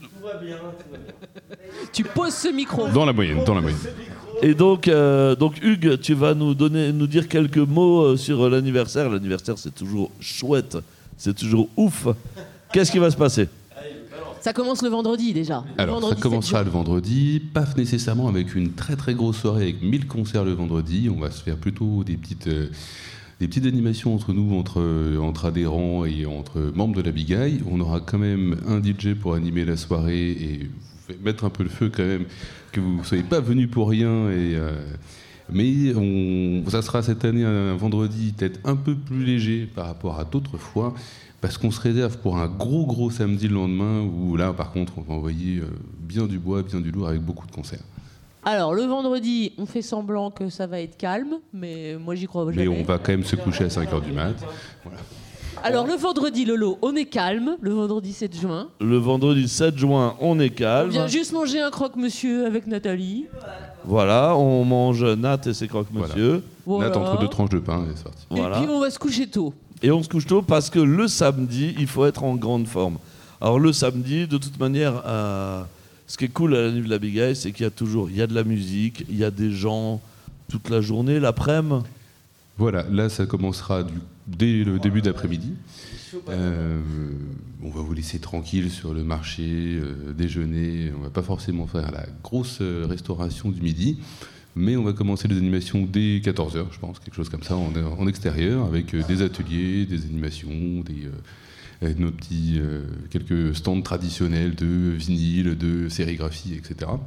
Tu poses ce micro. Dans la moyenne, dans la moyenne. Et donc, euh, donc Hugues, tu vas nous donner, nous dire quelques mots euh, sur euh, l'anniversaire. L'anniversaire, c'est toujours chouette, c'est toujours ouf. Qu'est-ce qui va se passer? Ça commence le vendredi déjà. Le Alors, vendredi ça commencera sept le vendredi, pas nécessairement avec une très très grosse soirée avec mille concerts le vendredi. On va se faire plutôt des petites, euh, des petites animations entre nous, entre, euh, entre adhérents et entre membres de la Big Eye. On aura quand même un D J pour animer la soirée et vous faire mettre un peu le feu quand même, que vous ne soyez pas venus pour rien. Et, euh, mais on, ça sera cette année un vendredi peut-être un peu plus léger par rapport à d'autres fois. Parce qu'on se réserve pour un gros gros samedi le lendemain où là par contre on va envoyer euh, bien du bois, bien du lourd avec beaucoup de concerts. Alors le vendredi, on fait semblant que ça va être calme, mais moi j'y crois Mais jamais. on va quand même se coucher à cinq heures du mat. Voilà. Alors le vendredi, Lolo, on est calme. Le vendredi sept juin. Le vendredi sept juin, on est On calme. vient juste manger un croque-monsieur avec Nathalie. Voilà, on mange Nat et ses croque-monsieur. Voilà. Nat entre deux tranches de pain et c'est parti. Voilà. Et puis on va se coucher tôt. Et on se couche tôt parce que le samedi, il faut être en grande forme. Alors le samedi, de toute manière, euh, ce qui est cool à la nuit de la Big Eye, c'est qu'il y a toujours, il y a de la musique, il y a des gens toute la journée, l'après-midi. Voilà, là ça commencera du, dès le début d'après-midi. Euh, on va vous laisser tranquille sur le marché, euh, déjeuner. On va pas forcément faire la grosse euh, restauration du midi. Mais on va commencer les animations dès quatorze heures, je pense, quelque chose comme ça, en, en extérieur, avec euh, des ateliers, des animations, des, euh, euh, nos petits, euh, quelques stands traditionnels de vinyle, de sérigraphie, et cetera.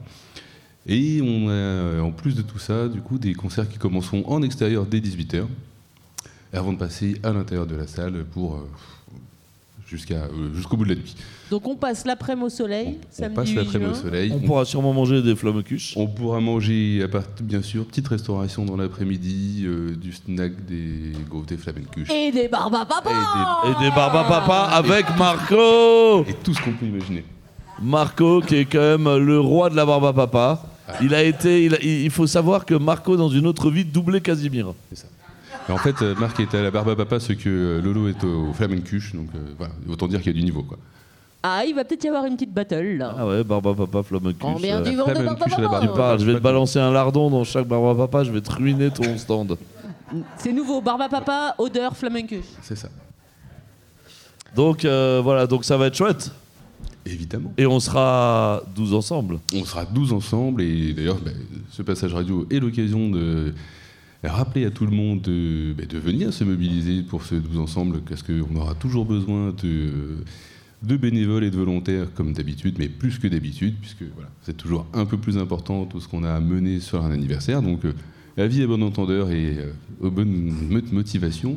Et on a, euh, en plus de tout ça, du coup, des concerts qui commenceront en extérieur dès dix-huit heures, avant de passer à l'intérieur de la salle pour, euh, jusqu'à, euh, jusqu'au bout de la nuit. Donc on passe l'après-midi au soleil. On samedi passe huit l'après-midi au juin. soleil. On pourra sûrement manger des flammecuches. On pourra manger, à part, bien sûr, petite restauration dans l'après-midi, euh, du snack, des gaufres, des flamencuches. Et des barbes à papa. Et des barbes à papa avec Marco. Et tout ce qu'on peut imaginer. Marco, qui est quand même le roi de la barbe à papa. Il a été, il, a- il faut savoir que Marco, dans une autre vie, doublait Casimir. C'est ça. Et en fait, euh, Marc était à la barbe à papa, ce que euh, Lolo est au flamencuche, donc euh, voilà, autant dire qu'il y a du niveau, quoi. Ah, il va peut-être y avoir une petite battle là. Ah ouais, barbe à papa, flammecuche. Combien euh, tu vends de barbe à flamencuche à la papa barbe. Tu parles, je vais te balancer un lardon dans chaque barbe à papa, je vais te ruiner ton stand. C'est nouveau, barbe à papa, odeur flamencuche. C'est ça. Donc euh, voilà, donc ça va être chouette. Évidemment. Et on sera douze ensemble. On sera douze ensemble et d'ailleurs bah, ce passage radio est l'occasion de rappeler à tout le monde de, bah, de venir se mobiliser pour ce douze ensemble parce qu'on aura toujours besoin de, de bénévoles et de volontaires comme d'habitude, mais plus que d'habitude puisque voilà, c'est toujours un peu plus important tout ce qu'on a à mener sur un anniversaire. Donc euh, avis à bon entendeur et euh, aux bonnes motivations.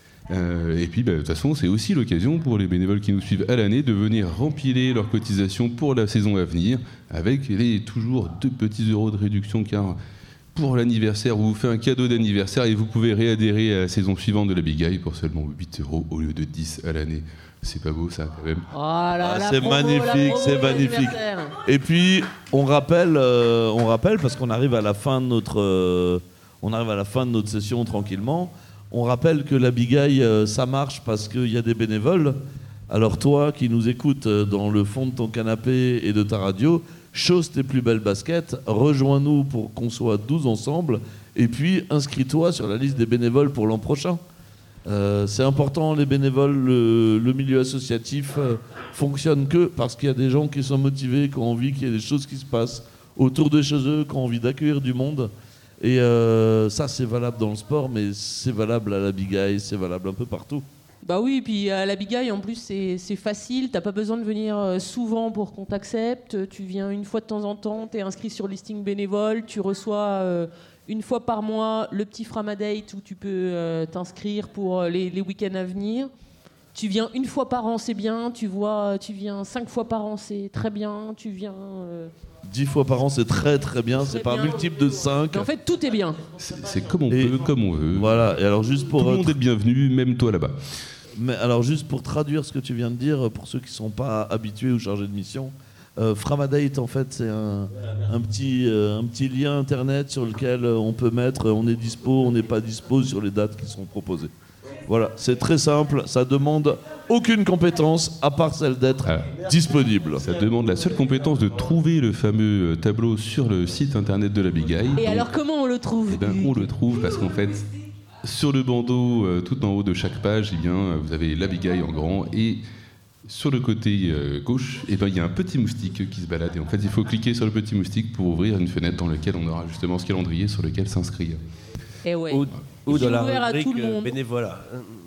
Euh, et puis, bah, de toute façon, c'est aussi l'occasion pour les bénévoles qui nous suivent à l'année de venir rempiler leurs cotisations pour la saison à venir, avec les toujours deux petits euros de réduction, car pour l'anniversaire, on vous fait un cadeau d'anniversaire et vous pouvez réadhérer à la saison suivante de la Big Eye pour seulement huit euros au lieu de dix à l'année. C'est pas beau ça quand même. Oh là, Ah, la c'est promo, la magnifique, promo c'est de magnifique. l'anniversaire. Et puis on rappelle, euh, on rappelle parce qu'on arrive à la fin de notre, euh, on arrive à la fin de notre session tranquillement. On rappelle que la Big Eye, euh, ça marche parce qu'il y a des bénévoles. Alors toi qui nous écoutes euh, dans le fond de ton canapé et de ta radio, chausse tes plus belles baskets, rejoins-nous pour qu'on soit douze ensemble et puis inscris-toi sur la liste des bénévoles pour l'an prochain. Euh, c'est important, les bénévoles, le, le milieu associatif euh, fonctionne que parce qu'il y a des gens qui sont motivés, qui ont envie qu'il y ait des choses qui se passent autour de chez eux, qui ont envie d'accueillir du monde. Et euh, ça, c'est valable dans le sport, mais c'est valable à la Big Eye, c'est valable un peu partout. Bah oui, puis à la Big Eye, en plus, c'est c'est facile. T'as pas besoin de venir euh, souvent pour qu'on t'accepte. Tu viens une fois de temps en temps, t'es inscrit sur le listing bénévole, tu reçois euh, une fois par mois le petit Framadate où tu peux euh, t'inscrire pour les, les week-ends à venir. Tu viens une fois par an, c'est bien. Tu vois, tu viens cinq fois par an, c'est très bien. Tu viens... Euh... Dix fois par an, c'est très très bien. C'est pas un multiple de cinq. En fait, tout est bien. C'est comme on peut, comme on veut. Voilà. Et alors juste pour tout le monde est bienvenu, même toi là-bas. Mais alors juste pour traduire ce que tu viens de dire, pour ceux qui sont pas habitués ou chargés de mission, euh, Framadate en fait c'est un, un petit euh, un petit lien internet sur lequel on peut mettre euh, on est dispo, on n'est pas dispo sur les dates qui sont proposées. Voilà, c'est très simple, ça demande aucune compétence à part celle d'être ah. disponible. Ça demande la seule compétence de trouver le fameux tableau sur le site internet de la Big Eye. Et Donc, alors comment on le trouve? Eh ben, on le trouve parce qu'en fait, sur le bandeau, euh, tout en haut de chaque page, eh bien, vous avez la Big Eye en grand et sur le côté euh, gauche, eh ben, il y a un petit moustique qui se balade. Et en fait, il faut cliquer sur le petit moustique pour ouvrir une fenêtre dans laquelle on aura justement ce calendrier sur lequel s'inscrire. Et ouais. Ou, ou C'est dans la ouvert à rubrique tout le euh, monde. bénévolat.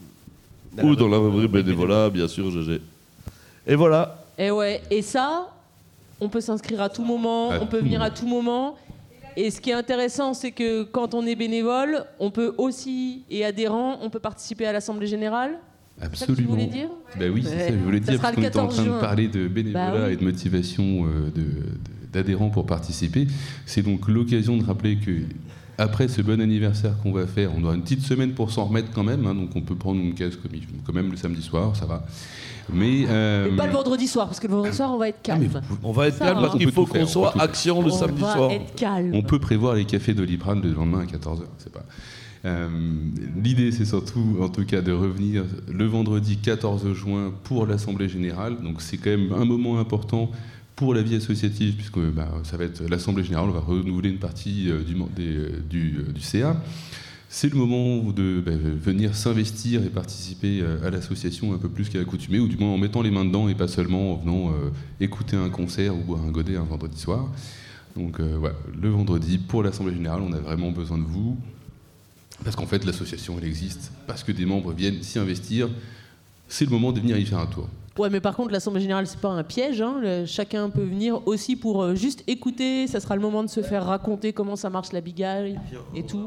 Ou dans la rubrique bénévolat, bien sûr, G G. Et voilà. Et ouais. Et ça, on peut s'inscrire à tout moment, À on peut tout venir moment. à tout moment. Et ce qui est intéressant, c'est que quand on est bénévole, on peut aussi, et adhérent, on peut participer à l'Assemblée Générale. C'est ça que tu Absolument. voulais dire? Bah oui, c'est Ouais. ça que je voulais Ça dire, sera parce le qu'on était en quatorze train de juin. parler de bénévolat Bah oui. et de motivation euh, de- de- d'adhérents pour participer. C'est donc l'occasion de rappeler que après ce bon anniversaire qu'on va faire, on aura une petite semaine pour s'en remettre quand même, hein, donc on peut prendre une case comme il- quand même le samedi soir, ça va. Mais, euh, Mais pas le vendredi soir, parce que le vendredi soir, on va être calme. On va être Ça, calme hein. parce qu'il On peut faut tout faire, qu'on on soit peut tout faire. action le On samedi va soir. être calme. on peut prévoir les cafés d'Oliprane le lendemain à quatorze heures, c'est pas. Euh, L'idée, c'est surtout, en tout cas, de revenir le vendredi quatorze juin pour l'Assemblée Générale. Donc, c'est quand même un moment important pour la vie associative, puisque bah, ça va être l'Assemblée Générale. On va renouveler une partie euh, du, des, euh, du, euh, du C A. C'est le moment de bah, venir s'investir et participer euh, à l'association un peu plus qu'à l'accoutumée, ou du moins en mettant les mains dedans et pas seulement en venant euh, écouter un concert ou boire un godet un vendredi soir. Donc, euh, voilà, le vendredi, pour l'Assemblée Générale, on a vraiment besoin de vous. Parce qu'en fait, l'association, elle existe. Parce que des membres viennent s'y investir. C'est le moment de venir y faire un tour. Ouais, mais par contre, l'Assemblée Générale, c'est pas un piège. Hein. Le- chacun peut venir aussi pour euh, juste écouter. Ça sera le moment de se faire raconter comment ça marche la Big Eye et tout.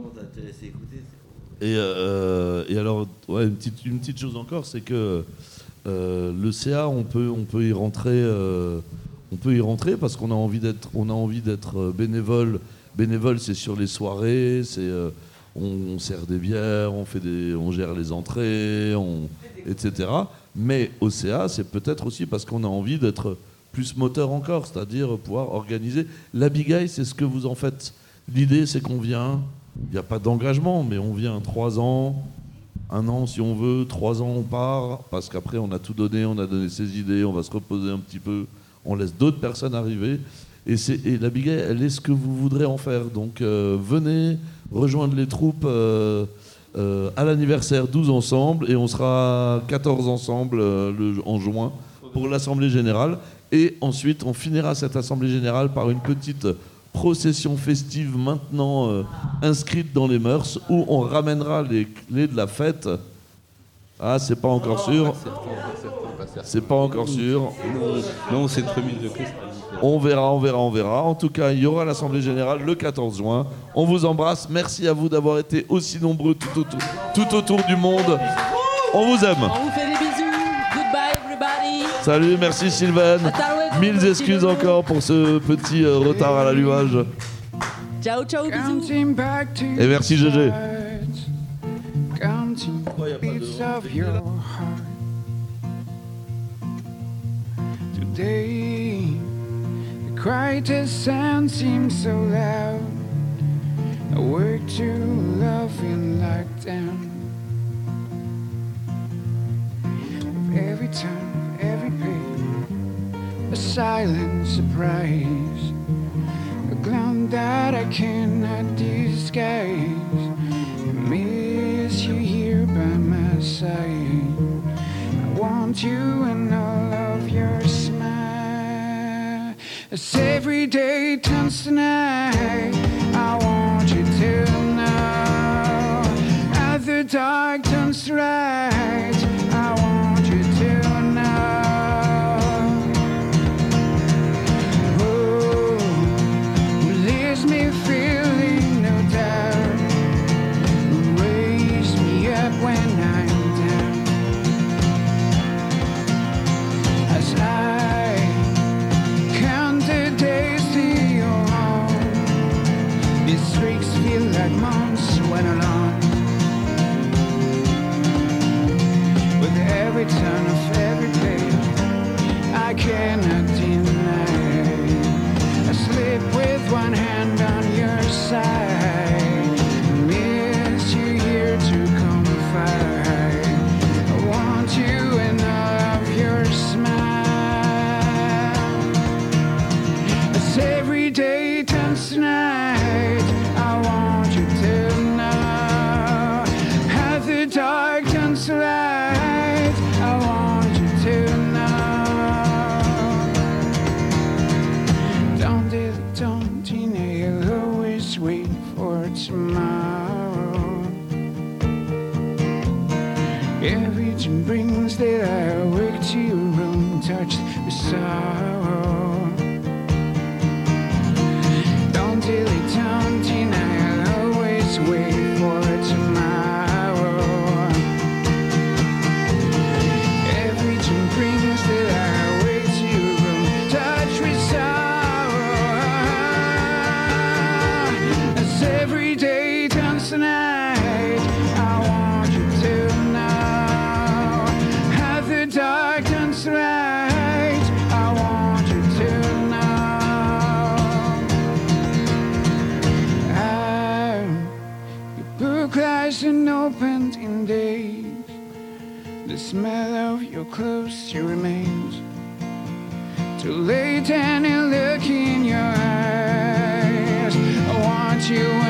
Et, euh, et alors, ouais, une, petite, une petite chose encore, c'est que euh, le C A, on peut, on peut y rentrer, euh, on peut y rentrer parce qu'on a envie d'être, on a envie d'être euh, bénévole. Bénévole, c'est sur les soirées, c'est, euh, on, on sert des bières, on fait des, on gère les entrées, on, et cetera. Mais au C A, c'est peut-être aussi parce qu'on a envie d'être plus moteur encore, c'est-à-dire pouvoir organiser. La Big Eye, c'est ce que vous en faites. L'idée, c'est qu'on vient. Il n'y a pas d'engagement, mais on vient trois ans, un an si on veut, trois ans on part, parce qu'après on a tout donné, on a donné ses idées, on va se reposer un petit peu, on laisse d'autres personnes arriver. Et, c'est, et la Big Eye, elle est ce que vous voudrez en faire. Donc euh, venez rejoindre les troupes, euh, euh, à l'anniversaire douze ensemble et on sera quatorze ensemble euh, le, en juin pour l'Assemblée Générale. Et ensuite, on finira cette Assemblée Générale par une petite procession festive maintenant euh, inscrite dans les mœurs où on ramènera les clés de la fête. Ah, c'est pas encore sûr. C'est pas encore sûr. Non, c'est une remise de clés. On verra, on verra, on verra. En tout cas, il y aura l'Assemblée Générale le quatorze juin. On vous embrasse. Merci à vous d'avoir été aussi nombreux tout autour, tout autour du monde. On vous aime. On vous fait des bisous. Goodbye everybody. Salut, merci Sylvain. Mille excuses encore pour ce petit euh, retard à l'allumage. Ciao, ciao, bisous. Et merci G G. Counting beats of your heart. Today, the quietest sound seems so loud. I work to love in lockdown. With every turn, every page, a silent surprise, a gloom that I cannot disguise. I miss you here by my side. I want you and all of your smile. As every day turns to night, I want you to know. As the dark turns to light, I want you to know. Oh, who leaves me feeling no doubt, who raised me up when I'm down. As I count the days till you're home, these weeks feel like months went along. With every turn of every page, I cannot deny. I sleep with one hand on your side. Miss you here to confide. I want you and all of your smile. As every day turns to night, I want you to know. As the dark turns to light, I want you to know. Don't do it, don't deny, I'll always wait for tomorrow. Every dream brings that I wake to your room, touched with sorrow. Don't delay, don't deny, I'll always wait for tomorrow. Every dream brings that I wake to your room, touched with sorrow. As every day turns to night, I want you to know. As the dark turns to light, I want you to know. I, your book lies unopened in days. The smell of your clothes still remains. Too late and a look in your eyes. I want you.